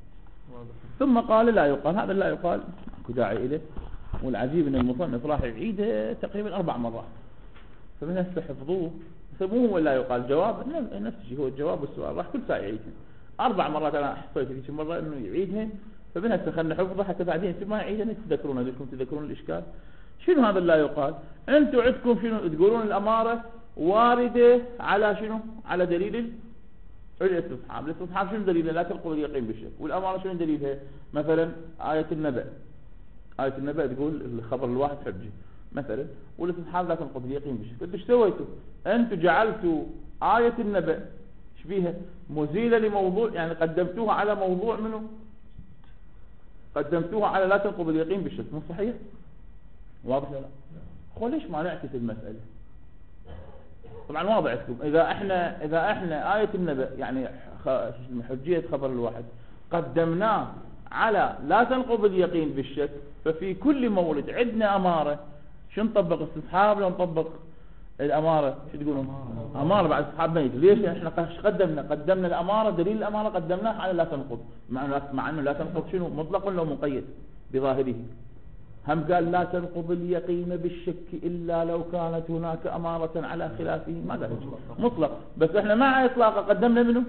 ثم قال لا يقال، هذا لا يقال اكو داعي إليه. والعجيب ان المصنف راح يعيده تقريبا 4 مرات، فمن هسه حفظوه. مو هو لا يقال جواب نفس الشيء، هو الجواب والسؤال راح كل ساعة يعيدها 4 مرات. انا حصيت في مرة انه يعيدها، فمن هسه خلنا حفظه حتى بعدين ما يعيدها تذكرون. لكم تذكرون الاشكال شنو هذا لا يقال؟ انتم عندكم شنو تقولون؟ الامارة واردة على شنو؟ على دليل الاستصحاب. الاستصحاب شنو دليله؟ لا تنقض اليقين بالشك. والامارة شنو دليلها؟ مثلا آية النبأ، آية النبأ تقول الخبر الواحد حجة مثلا، والاستصحاب لا تنقض اليقين بالشك. انتوا ايش سويتوا؟ انتوا جعلتوا آية النبأ ايش بيها؟ مزيلة لموضوع، يعني قدمتوها على موضوع منه، قدمتوها على لا تنقض اليقين بالشك. مو صحيح؟ واضح ولا لا؟ خو ليش ما نعكس المسألة؟ طبعا واضح لكم. اذا احنا آية النبأ يعني حجية خبر الواحد قدمناه على لا تنقض اليقين بالشك، ففي كل مولد عندنا أمارة شو نطبق؟ استصحاب لو نطبق الأمارة شو تقولون؟ أمارة بعد استصحاب ميت. ليش؟ احنا قدمنا الأمارة، دليل الأمارة قدمناه على لا تنقض، مع أنه لا تنقض شنو مطلق ولا مقيد بظاهره؟ هم قال لا تنقض اليقين بالشك إلا لو كانت هناك أمارة على خلافه، ما قال مطلق. بس احنا مع إطلاقه قدمنا منه،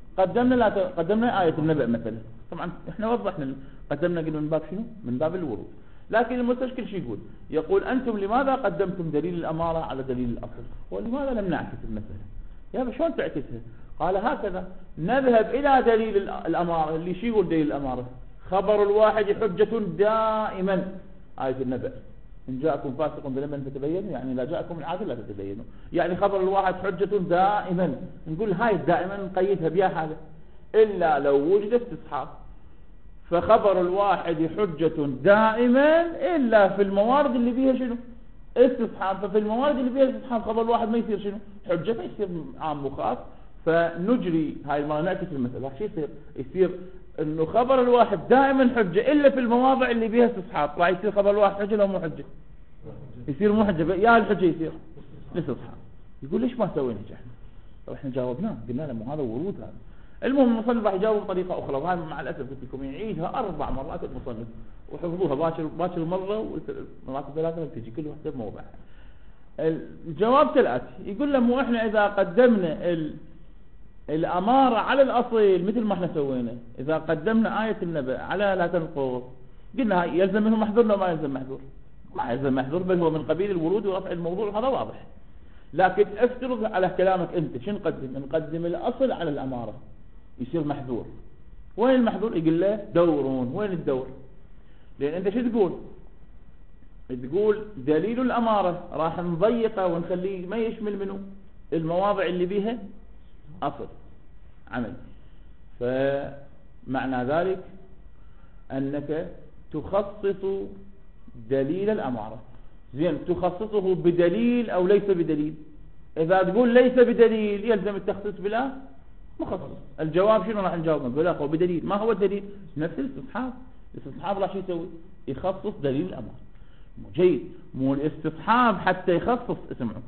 قدمنا آية النبأ مثلا. طبعا احنا وضحنا قدمنا قلنا من باب شنو؟ من باب الورود. لكن المستشكل شو يقول أنتم لماذا قدمتم دليل الأمارة على دليل الأصل؟ ولماذا لم نعكس المسألة؟ يا شلون تعكسها؟ قال هكذا نذهب إلى دليل الأمارة. اللي شو يقول دليل الأمارة؟ خبر الواحد حجة دائما، آية النبأ إن جاءكم فاسق بنبأ فتبينوا، يعني لا جاءكم العادل لا تتبينوا، يعني خبر الواحد حجة دائما. نقول هاي دائما نقيدها بها حاجة إلا لو وجد استصحاب. فخبر الواحد حجة دائما إلا في الموارد اللي فيها شنو؟ استصحاب. ففي الموارد اللي فيها استصحاب خبر الواحد ما يصير شنو؟ حجة، ما يصير عام وخاص. فنجري هاي المرة نعكس المسألة. شو يصير انه خبر الواحد دائما حجة الا في المواضع اللي بيها استصحاب. راح يصير خبر الواحد حجة لو مو حجة؟ يصير مو حجة، يا الحجة يصير الاستصحاب. يقول ليش ما سوينا احنا؟ طب احنا جاوبناه قلنا له مو هذا ورود هذا. المهم المصنف راح يجاوب بطريقة اخرى، وهذا مع الاسف قلت لكم يعيدها 4 مرات المصنف، وحفظوها باكر مرة ومرات 3 تجي كل واحدة بموضعها. الجواب كالآتي، يقول له مو احنا اذا قدمنا الأمارة على الأصيل مثل ما احنا سوينا، إذا قدمنا آية النبأ على لا تنقض قلنا يلزم منه محذور لو ما يلزم محذور؟ ما يلزم محذور، بل هو من قبيل الورود ورفع الموضوع، هذا واضح. لكن افترض على كلامك أنت شو نقدم الأصل على الأمارة يصير محذور. وين المحذور؟ يقول له دورون. وين الدور؟ لأن أنت شو تقول دليل الأمارة راح نضيقه ونخليه ما يشمل منه المواضع اللي بيها أصل عمل. فمعنى ذلك أنك تخصص دليل الأمارة. زين، تخصصه بدليل أو ليس بدليل؟ إذا تقول ليس بدليل يلزم التخصيص بلا مخصص. الجواب شنو راح نجاوب؟ بلا هو بدليل. ما هو الدليل؟ نفس الاستصحاب. الاستصحاب راح يسوي يخصص دليل الأمارة. جيد، مو الاستصحاب حتى يخصص. اسمعوا،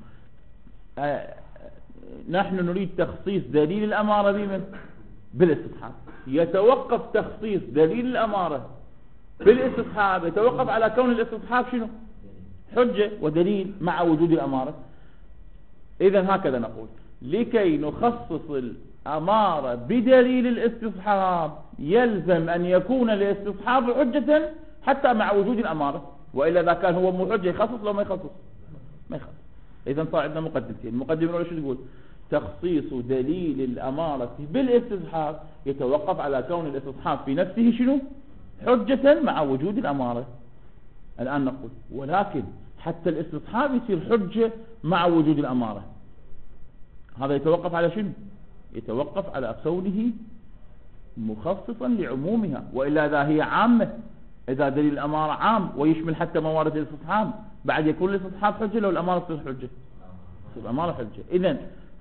نحن نريد تخصيص دليل الأمارة بمن؟ بالاستصحاب. يتوقف تخصيص دليل الأمارة بالاستصحاب، يتوقف على كون الاستصحاب شنو؟ حجة ودليل مع وجود الأمارة. إذن هكذا نقول: لكي نخصص الأمارة بدليل الاستصحاب يلزم أن يكون الاستصحاب حجة حتى مع وجود الأمارة، وإلا إذا كان هو مو حجة يخصص لو ما يخصص ما يخصص. إذن صار عندنا مقدمتين. المقدمة الأولى شو تقول؟ تخصيص دليل الأمارة بالاستصحاب يتوقف على كون الاستصحاب في نفسه شنو؟ حجة مع وجود الأمارة. الآن نقول: ولكن حتى الاستصحاب يصير حجة مع وجود الأمارة، هذا يتوقف على شنو؟ يتوقف على كونه مخصصا لعمومها، وإلا إذا هي عامة، إذا دليل الأمارة عام ويشمل حتى موارد الاستصحاب، بعد يكون الاستصحاب حجة لو الأمارة تصير حجة، تصير الأمارة حجة. إذن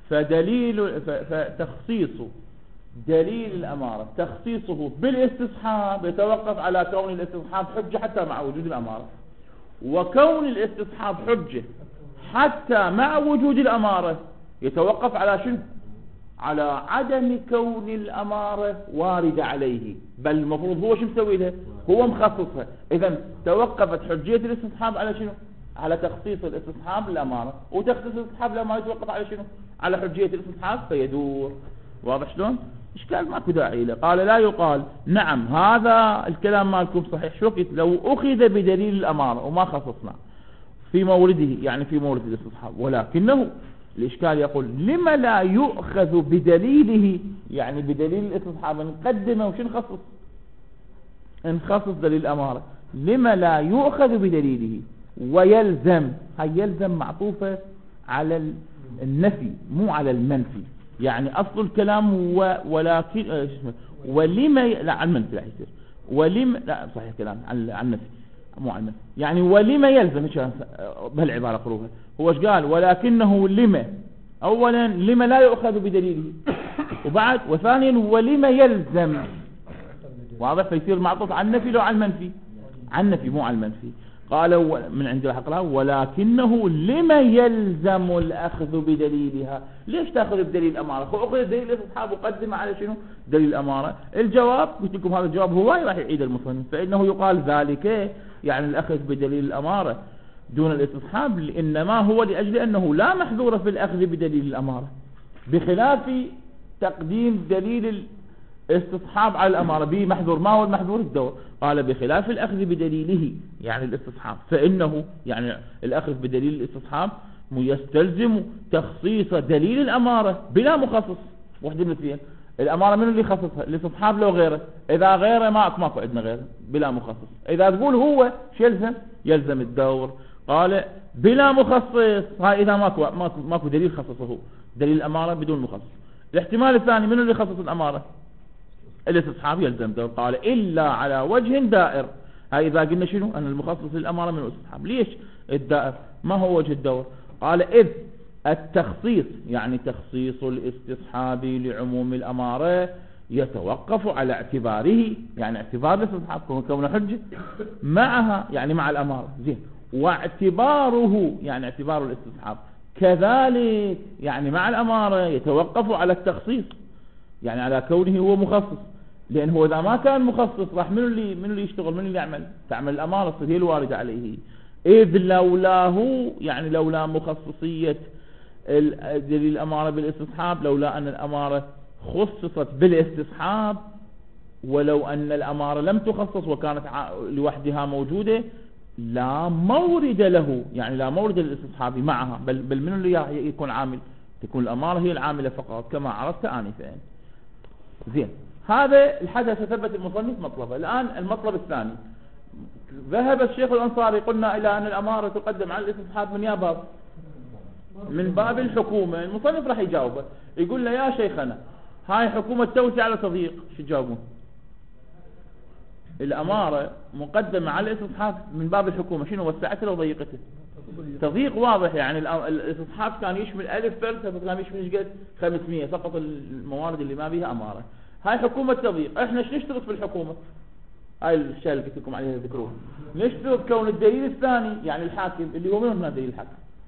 فتخصيص دليل الأمارة تخصيصه بالاستصحاب يتوقف على كون الاستصحاب حجة حتى مع وجود الأمارة، وكون الاستصحاب حجة حتى مع وجود الأمارة يتوقف على شنو؟ على عدم كون الأمارة واردة عليه، بل المفروض هو شو مسوي لها؟ هو مخصصها. إذن توقفت حجية الاستصحاب على شنو؟ على تخصيص الاستصحاب للأمارة، وتخصيص الاستصحاب للأمارة يتوقف على شنو؟ على حجية الاستصحاب، فيدور. واضح شلون؟ إشكال ماكو داعي له. قال: لا يقال نعم هذا الكلام مالكم صحيح، شو وقت لو أخذ بدليل الأمارة وما خصصنا في مورده، يعني في مورد الاستصحاب، ولكنه الإشكال يقول: لما لا يؤخذ بدليله، يعني بدليل الاستصحاب نقدمه وش نخصص؟ نخصص دليل الأمارة. لما لا يؤخذ بدليله ويلزم؟ هاي يلزم معطوفة على النفي مو على المنفي، يعني أصل الكلام ولكن ولما لا على المنفي لا يصير، ولما لا صحيح كلام على النفي مو على المنفي، يعني ولما يلزم بهالعبارة قروها. هو ايش قال؟ ولكنه لما، أولا لما لا يؤخذ بدليله، وبعد وثانيا ولما يلزم. واضح؟ فيصير معطوف على النفي لو على المنفي، على النفي مو على المنفي. قال من عند الحق ولكنه لما يلزم الأخذ بدليلها. ليش تأخذ بدليل الأمارة؟ أخذ دليل الاستصحاب وقدم على شنو؟ دليل الأمارة. الجواب قلت لكم هذا الجواب هو راح يعيد المصنف، فإنه يقال ذلك يعني الأخذ بدليل الأمارة دون الاستصحاب إنما هو لأجل أنه لا محذور في الأخذ بدليل الأمارة، بخلاف تقديم دليل الاستصحاب على الأمارة به محذور. ما هو المحذور؟ الدور. قال: بخلاف الأخذ بدليله يعني الاستصحاب، فإنه يعني الأخذ بدليل الاستصحاب يستلزم تخصيص دليل الأمارة بلا مخصص. واحدة من الاثنين، الأمارة من اللي يخصصها؟ الاستصحاب لو غيره؟ إذا غيره ماكو عندنا غيره بلا مخصص. إذا تقول هو شو يلزم؟ يلزم الدور. قال: بلا مخصص، هاي إذا ماكو دليل خصصه، دليل الأمارة بدون مخصص. الاحتمال الثاني، من اللي يخصص الأمارة؟ الاستصحاب، يلزم دور. قال: إلا على وجه دائر. هاي إذا قلنا شنو؟ أن المخصص للأمارة من الاستصحاب. ليش الدائر؟ ما هو وجه الدور؟ قال: إذ التخصيص يعني تخصيص الاستصحاب لعموم الأمارة يتوقف على اعتباره، يعني اعتبار الاستصحاب كونه حجة معها، يعني مع الأمارة، زين، واعتباره يعني اعتبار الاستصحاب كذلك يعني مع الأمارة يتوقف على التخصيص، يعني على كونه هو مخصص. لأن هو إذا ما كان مخصص راح من اللي يشتغل، من اللي يعمل؟ تعمل الأمارة، هي الواردة عليه. إذ لولاه يعني لولا مخصصية دليل الأمارة بالاستصحاب، لولا أن الأمارة خصصت بالاستصحاب، ولو أن الأمارة لم تخصص وكانت لوحدها موجودة، لا مورد له، يعني لا مورد للاستصحاب معها، بل من اللي يكون عامل؟ تكون الأمارة هي العاملة فقط كما عرفت آنفا. زين، هذا الحدث ثبت المصنف مطلبه. الآن المطلب الثاني، ذهب الشيخ الأنصاري قلنا إلى أن الأمارة تقدم على الاستصحاب من باب؟ من باب الحكومة. المصنف راح يجاوبه، يقول له: يا شيخنا هاي حكومة توسع على تضييق، شو تجاوبون؟ الأمارة مقدمة على الاستصحاب من باب الحكومة، شنو وسعته لو ضيقته؟ تضييق واضح. يعني الاستصحاب كان يشمل 1000 فلسفة، كان يشمل قد 500 فقط الموارد اللي ما بيها أمارة. هاي حكومة تضييق. احنا ايش نشترط في الحكومة؟ هاي الاشياء اللي قلت لكم عليها ذكروها. نشترط كون الدليل الثاني يعني الحاكم، اللي هو من هنا دليل الحاكم؟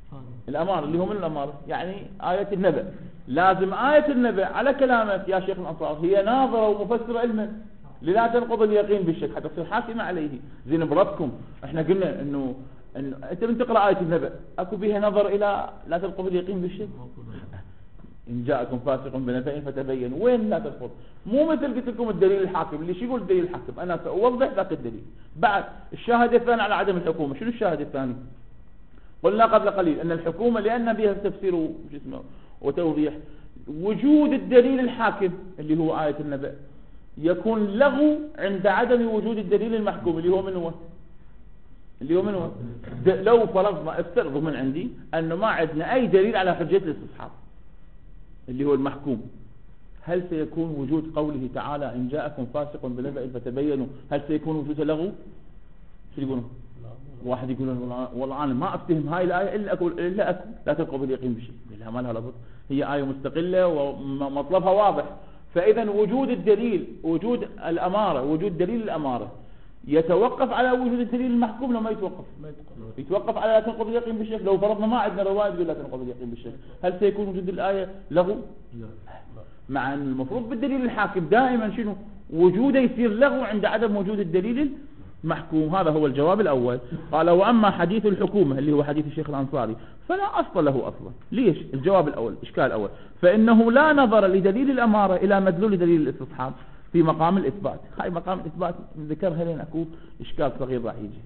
الأمارة اللي هو من الأمارة يعني آية النبأ. لازم آية النبأ على كلامك يا شيخ الأنصار هي ناظرة ومفسرة علما للا تنقض اليقين بالشك حتى تصير حاكمة عليه. زين بربكم احنا قلنا انه انت من تقرأ آية النبأ اكو بها نظر الى لا تنقض اليقين بالشك. ان جاءكم فاسق بنبأ فتبينوا وين لا تنقض. مو مثل قلت لكم الدليل الحاكم اللي شو يقول الدليل الحاكم انا سأوضح ذاك الدليل. بعد الشاهد الثاني على عدم الحكومة. شنو الشاهد الثاني؟ قلنا قبل قليل ان الحكومة لان بها تفسير وتوضيح وجود الدليل الحاكم اللي هو آية النبأ يكون لغو عند عدم وجود الدليل المحكوم اللي هو من هو لو فرضنا افترضوا من عندي انه ما عندنا اي دليل على حجة الاستصحاب اللي هو المحكوم، هل سيكون وجود قوله تعالى ان جاءكم فاسق بنبأ فتبينوا هل سيكون وجود لغو؟ شو يقولون؟ واحد يقول والله انا ما افتهم هاي الايه الا اكو لا تلقوا باليقين بشيء. لا ما لها لفظ، هي ايه مستقله ومطلبها واضح. فاذا وجود الدليل وجود الاماره وجود دليل الاماره يتوقف على وجود الدليل المحكوم. لو ما يتوقف على لا تنقض باليقين بالشك. لو فرضنا ما عندنا روايه تقول لا تنقض باليقين بالشك هل سيكون وجود الايه لغو؟ مع ان المفروض بالدليل الحاكم دائما شنو وجوده يصير لغو عند عدم وجود الدليل محكوم. هذا هو الجواب الأول. قال وأما حديث الحكومة اللي هو حديث الشيخ الأنصاري فلا أصل له أصلا. ليش؟ الجواب الأول إشكال الأول فإنه لا نظر لدليل الأمارة إلى مدلول دليل الاستصحاب في مقام الإثبات. هاي مقام الإثبات ذكرها لين أكو إشكال صغير راح يجي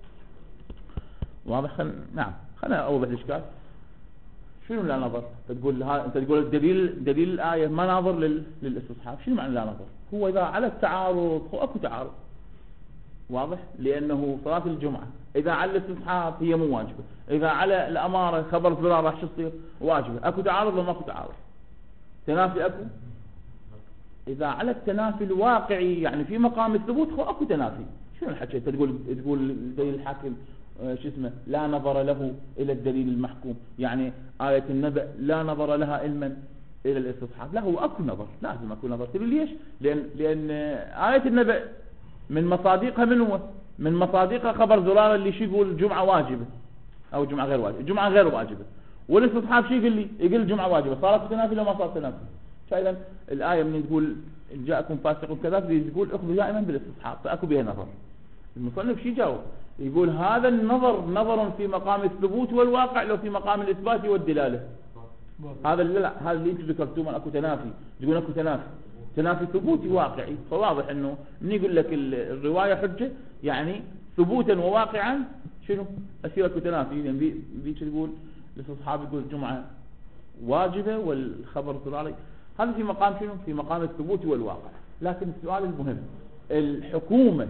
واضح. نعم خلنا أوضح الإشكال. شنو لا نظر؟ أنت تقول دليل الآية ما ناظر للاستصحاب. شنو معنى لا نظر؟ هو إذا على التعارض هو أكو تعارض واضح لأنه صلاة الجمعة إذا على الاستصحاب هي مو واجبة، إذا على الأمارة خبر زرار راح تصير واجبة. أكو تعارض ولا ماكو تعارض؟ تنافي أكو. إذا على التنافي الواقعي يعني في مقام الثبوت هو أكو تنافي. شنو الحكي؟ أنت تقول الدليل الحاكم شو اسمه لا نظر له إلى الدليل المحكوم يعني آية النبأ لا نظر لها علما إلى الاستصحاب. لا هو أكو نظر، لازم أكو نظر. تقول ليش؟ لأن آية النبأ من مصادقها من هو؟ من مصادقها خبر زرار اللي شو يقول الجمعة واجبة أو الجمعة غير واجبة. الجمعة غير واجبة والاستصحاب شو يقول لي؟ يقول الجمعة واجبة. صارت تنافي لو ما صارت تنافي؟ فإذا الآية من تقول جاءكم فاسق كذا تقول اخذوا دائما بالاستصحاب فأكو بها نظر. المصنف شو يجاوب؟ يقول هذا النظر نظر في مقام الثبوت والواقع لو في مقام الإثبات والدلالة. هذا اللي انتم ذكرتوه من اكو تنافي. تقول اكو تنافي ثبوتي واقعي. فواضح انه من يقول لك الرواية حجة يعني ثبوتا وواقعا شنو أشياء اكو تنافي. يعني بيك تقول للأصحاب يقول الجمعة واجبة والخبر ضراري. هذا في مقام شنو؟ في مقام الثبوت والواقع. لكن السؤال المهم الحكومة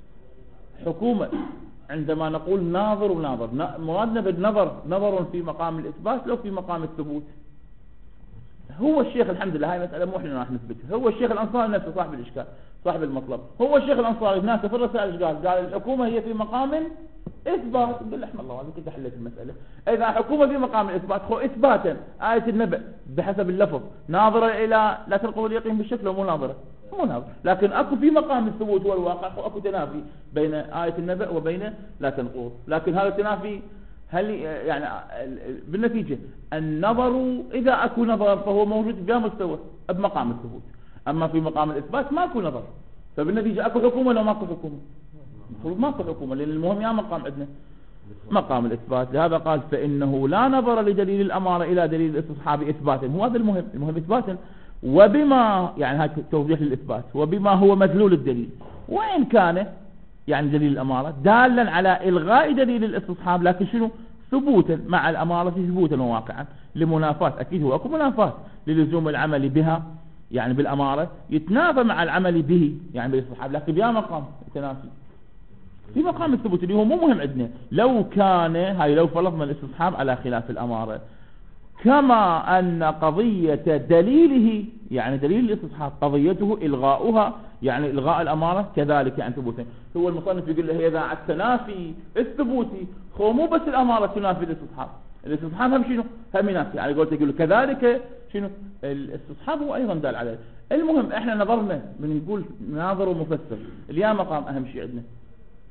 عندما نقول ناظر وناظر مرادنا بالنظر نظر في مقام الإثبات لو في مقام الثبوت. هو الشيخ الحمد لله هاي مسألة مو احنا راح نثبتها. هو الشيخ الأنصاري نفسه صاحب الإشكال صاحب المطلب. هو الشيخ الأنصاري الناس في الرسائل قال الحكومة هي في مقام إثبات. يقول رحمه الله هذا كده حلت المسألة. إذا حكومة في مقام الإثبات هو إثباتا آية النبأ بحسب اللفظ ناظرة إلى لا تلقوا اليقين بالشكل ومو ناظرة مو ناظرة. لكن أكو في مقام الثبوت والواقع أكو تنافي بين آية النبأ وبين لا تنقض. لكن هذا التنافي هل يعني بالنتيجة النظر إذا أكو نظر فهو موجود بمستوى بمقام الثبوت. أما في مقام الإثبات ما أكو نظر فبالنتيجة أكو حكومة ولا ما أكو حكومة؟ المفروض ما أكو حكومة لأن المهم يا مقام عندنا مقام الإثبات. لهذا قال فإنه لا نظر لدليل الأمارة إلى دليل الاستصحاب إثباتا. هو هذا المهم إثباتا وبما يعني هذا توضيح للإثبات وبما هو مدلول الدليل وإن كان يعني دليل الأمارة دالا على إلغاء دليل الاستصحاب لكن شنو ثبوتا مع الأمارة ثبوتا وواقعا لمنافاة. أكيد هو أكو منافاة للزوم العمل بها يعني بالأمارة يتنافى مع العمل به يعني بالاستصحاب لكن بها مقام التنافي في مقام الثبوت اللي هو مو مهم عندنا. لو كان هاي لو فرضنا الاستصحاب على خلاف الأمارة كما أن قضية دليله يعني دليل الاستصحاب قضيته إلغاؤها يعني إلغاء الأمارة كذلك يعني ثبوتا. هو المصنف يقول له إذا على التنافي الثبوتي هو مو بس الأمارة تنافي الاستصحاب هم شنو هم ينافي يعني قلت يقول كذلك شنو الاستصحاب هو أيضا دال عليه. المهم إحنا نظرنا من نقول ناظر ومفسر اليوم مقام أهم شيء عندنا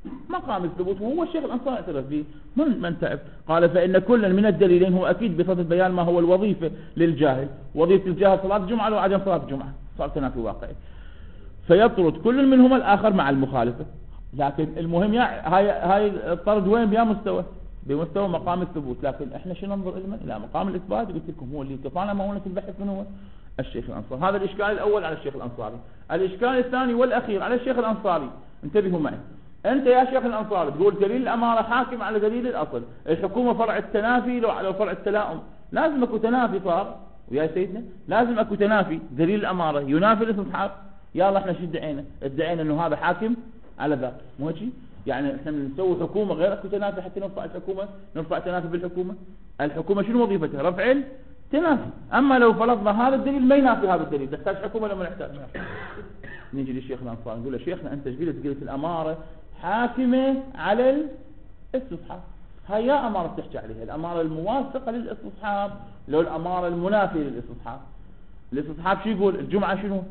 مقام الثبوت، وهو الشيخ الأنصاري اعترف به. من تعب؟ قال فإن كل من الدليلين هو أكيد بصدد بيان ما هو الوظيفة للجاهل. وظيفة الجاهل صلاة الجمعة لو عدم صلاة الجمعة، صار تنافي واقعي، فيطرد كل منهما الآخر مع المخالفة. لكن المهم هاي الطرد وين؟ بمستوى مقام الثبوت. لكن احنا شو ننظر إلى مقام الإثبات. قلت لكم هو اللي اتفقنا مؤونة البحث من هو الشيخ الأنصاري. هذا الإشكال الأول على الشيخ الأنصاري. الإشكال الثاني والأخير على الشيخ الأنصاري، انتبهوا معي. أنت يا شيخ الأنصاري تقول دليل الأمارة حاكم على دليل الأصل، الحكومة فرع التنافي لو فرع التلاؤم. لازم أكو تنافي صار ويا سيدنا، لازم أكو تنافي. دليل الأمارة ينافي الاستصحاب. يلا احنا شو ادعينا انه هذا حاكم على ذا، مو هيك؟ يعني احنا بنسوي حكومة غير اكو تنافي حتى نرفع الحكومة، نرفع تنافي بالحكومة. الحكومة شنو وظيفتها؟ رفع التنافي. اما لو فرضنا هذا الدليل ما ينافي هذا الدليل، تحتاج حكومة ولا ما نحتاج؟ نيجي للشيخ الأنصاري نقول له شيخنا انت قلت الأمارة حاكمة على الاستصحاب. هاي يا أمارة تحكي عليها، الأمارة الموافقة للاستصحاب لو الأمارة المنافية للاستصحاب. الاستصحاب شو يقول؟ الجمعة شنو؟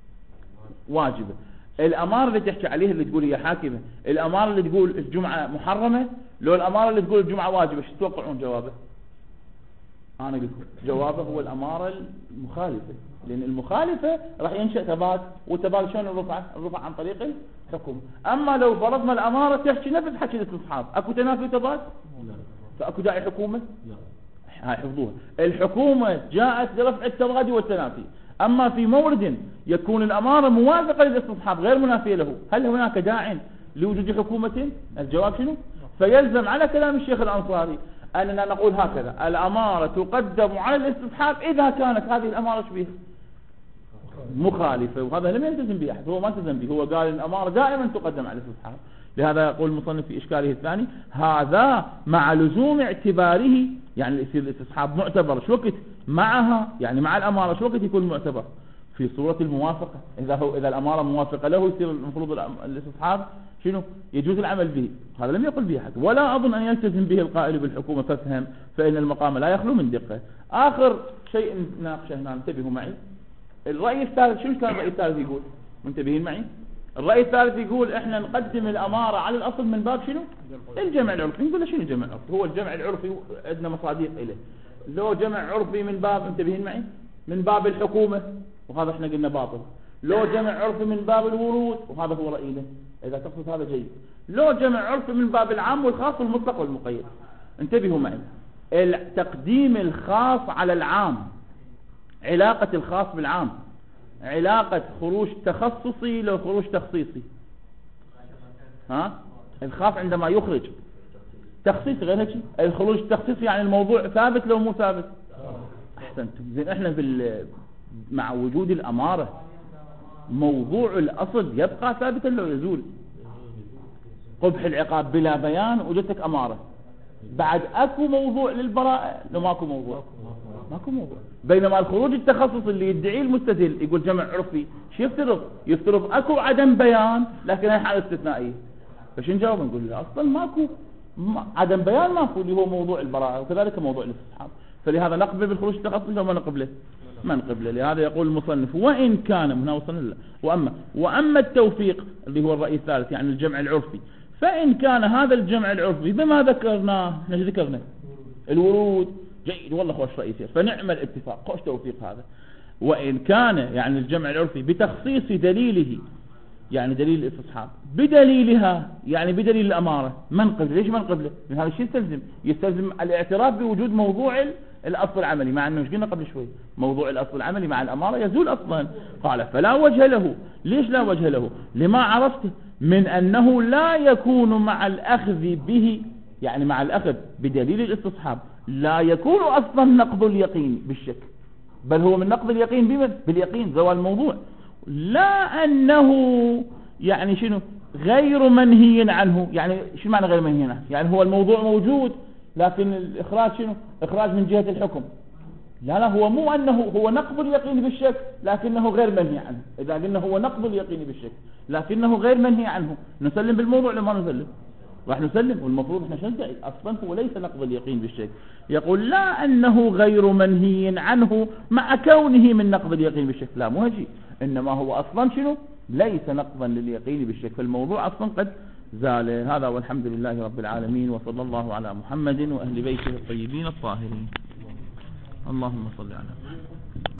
واجبة. الأمارة اللي تحكي عليها اللي تقول هي حاكمة، الأمارة اللي تقول الجمعة محرمة لو الأمارة اللي تقول الجمعة واجبة، شو تتوقعون جوابه؟ أنا قلت جوابه هو الأمارة المخالفة، لأن المخالفة راح ينشأ ثبات، والثبات شلون الرفع عن طريق الحكم. أما لو فرضنا الأمارة تحكي نفس حكي الاستصحاب، أكو تنافي ثبات؟ فأكو داعي حكومة؟ هاي حفظوها. الحكومة جاءت لرفع التضاد والتنافي. أما في مورد يكون الأمارة موافقة للاستصحاب غير منافية له، هل هناك داع لوجود حكومة؟ الجواب شنو؟ فيلزم على كلام الشيخ الأنصاري أننا نقول هكذا: الأمارة تقدم على الاستصحاب إذا كانت هذه الأمارة شبيه مخالفة. وهذا لم يلتزم به أحد، هو ما التزم به، هو قال الأمارة دائما تقدم على الاستصحاب. لهذا يقول المصنف في إشكاله الثاني: هذا مع لزوم اعتباره، يعني يصير الاستصحاب معتبر شو وقت معها، يعني مع الأمارة شو وقت يكون معتبر؟ في صورة الموافقة. إذا الأمارة موافقة له يصير المفروض الاستصحاب شنو؟ يجوز العمل به. هذا لم يقل به أحد، ولا أظن أن يلتزم به القائل بالحكومة. فافهم فإن المقام لا يخلو من دقة. آخر شيء نناقشه هنا، انتبهوا معي. الرأي الثالث، شو كان الرأي الثالث يقول؟ منتبهين معي؟ الرأي الثالث يقول احنا نقدم الأمارة على الأصل من باب شنو؟ الجمع العرفي. نقول له شنو الجمع العرفي؟ هو الجمع العرفي عندنا مصادق إليه. لو جمع عرفي من باب، انتبهين معي، من باب الحكومة، وهذا احنا قلنا باطل. لو جمع عرفي من باب الورود، وهذا هو رأينا، إذا تقصد هذا جيد. لو جمع عرفي من باب العام والخاص والمطلق والمقيد. انتبهوا معي، تقديم الخاص على العام، علاقة الخاص بالعام، علاقة خروج تخصصي لو خروج تخصيصي. الخاص عندما يخرج تخصيص غير هيك، الخروج التخصيصي يعني الموضوع ثابت لو مو ثابت. احسنتم. زين احنا مع وجود الأمارة موضوع الأصل يبقى ثابتا لو يزول. قبح العقاب بلا بيان، وجدتك أمارة، بعد اكو موضوع للبراءة لو ماكو موضوع؟ ماكو موضوع. بينما الخروج التخصص اللي يدعيه المستدل يقول جمع عرفي، شو يفترض اكو عدم بيان، لكن هي حالة استثنائية. فش نجاوب؟ نقول له اصلا ماكو عدم بيان، ماكو اللي هو موضوع البراءة، وكذلك موضوع الاستصحاب. فلهذا نقبل بالخروج التخصصي لو ما نقبله؟ ما نقبله. لهذا يقول المصنف: وإن كان، هنا وصلنا له، وأما التوفيق اللي هو الرأي الثالث، يعني الجمع العرفي، فإن كان هذا الجمع العرفي بما ذكرناه، نحن ذكرنا الورود، جيد والله خوش رأي سير، فنعم الاتفاق، خوش توفيق هذا. وإن كان يعني الجمع العرفي بتخصيص دليله، يعني دليل الاستصحاب، بدليلها يعني بدليل الأمارة، ما نقبل. ليش ما نقبله؟ لأن هذا الشيء يستلزم الاعتراف بوجود موضوع الأصل العملي، مع أنه قلنا قبل شوي موضوع الأصل العملي مع الأمارة يزول أصلا. قال: فلا وجه له. ليش لا وجه له؟ لما عرفته من أنه لا يكون مع الأخذ به، يعني مع الأخذ بدليل الاستصحاب لا يكون أصلا نقض اليقين بالشك، بل هو من نقض اليقين باليقين زوال الموضوع. لا أنه يعني شنو غير منهي عنه. يعني شو معنى غير منهي عنه؟ يعني هو الموضوع موجود، لكن الإخراج شنو؟ إخراج من جهة الحكم. لا هو مو أنه هو نقض اليقين بالشك لكنه غير منهي عنه. إذا قلنا هو نقض اليقين بالشك لكنه غير منهي عنه، نسلم بالموضوع لما نسلم؟ راح نسلم. والمفروض احنا شو ندعي؟ اصلا هو ليس نقض اليقين بالشك. يقول: لا أنه غير منهي عنه مع كونه من نقض اليقين بالشك. لا مو هجي، إنما هو أصلا شنو؟ ليس نقضا لليقين بالشك. فالموضوع أصلا قد زال. هذا والحمد لله رب العالمين، وصلى الله على محمد وأهل بيته الطيبين الطاهرين. اللهم صل على محمد.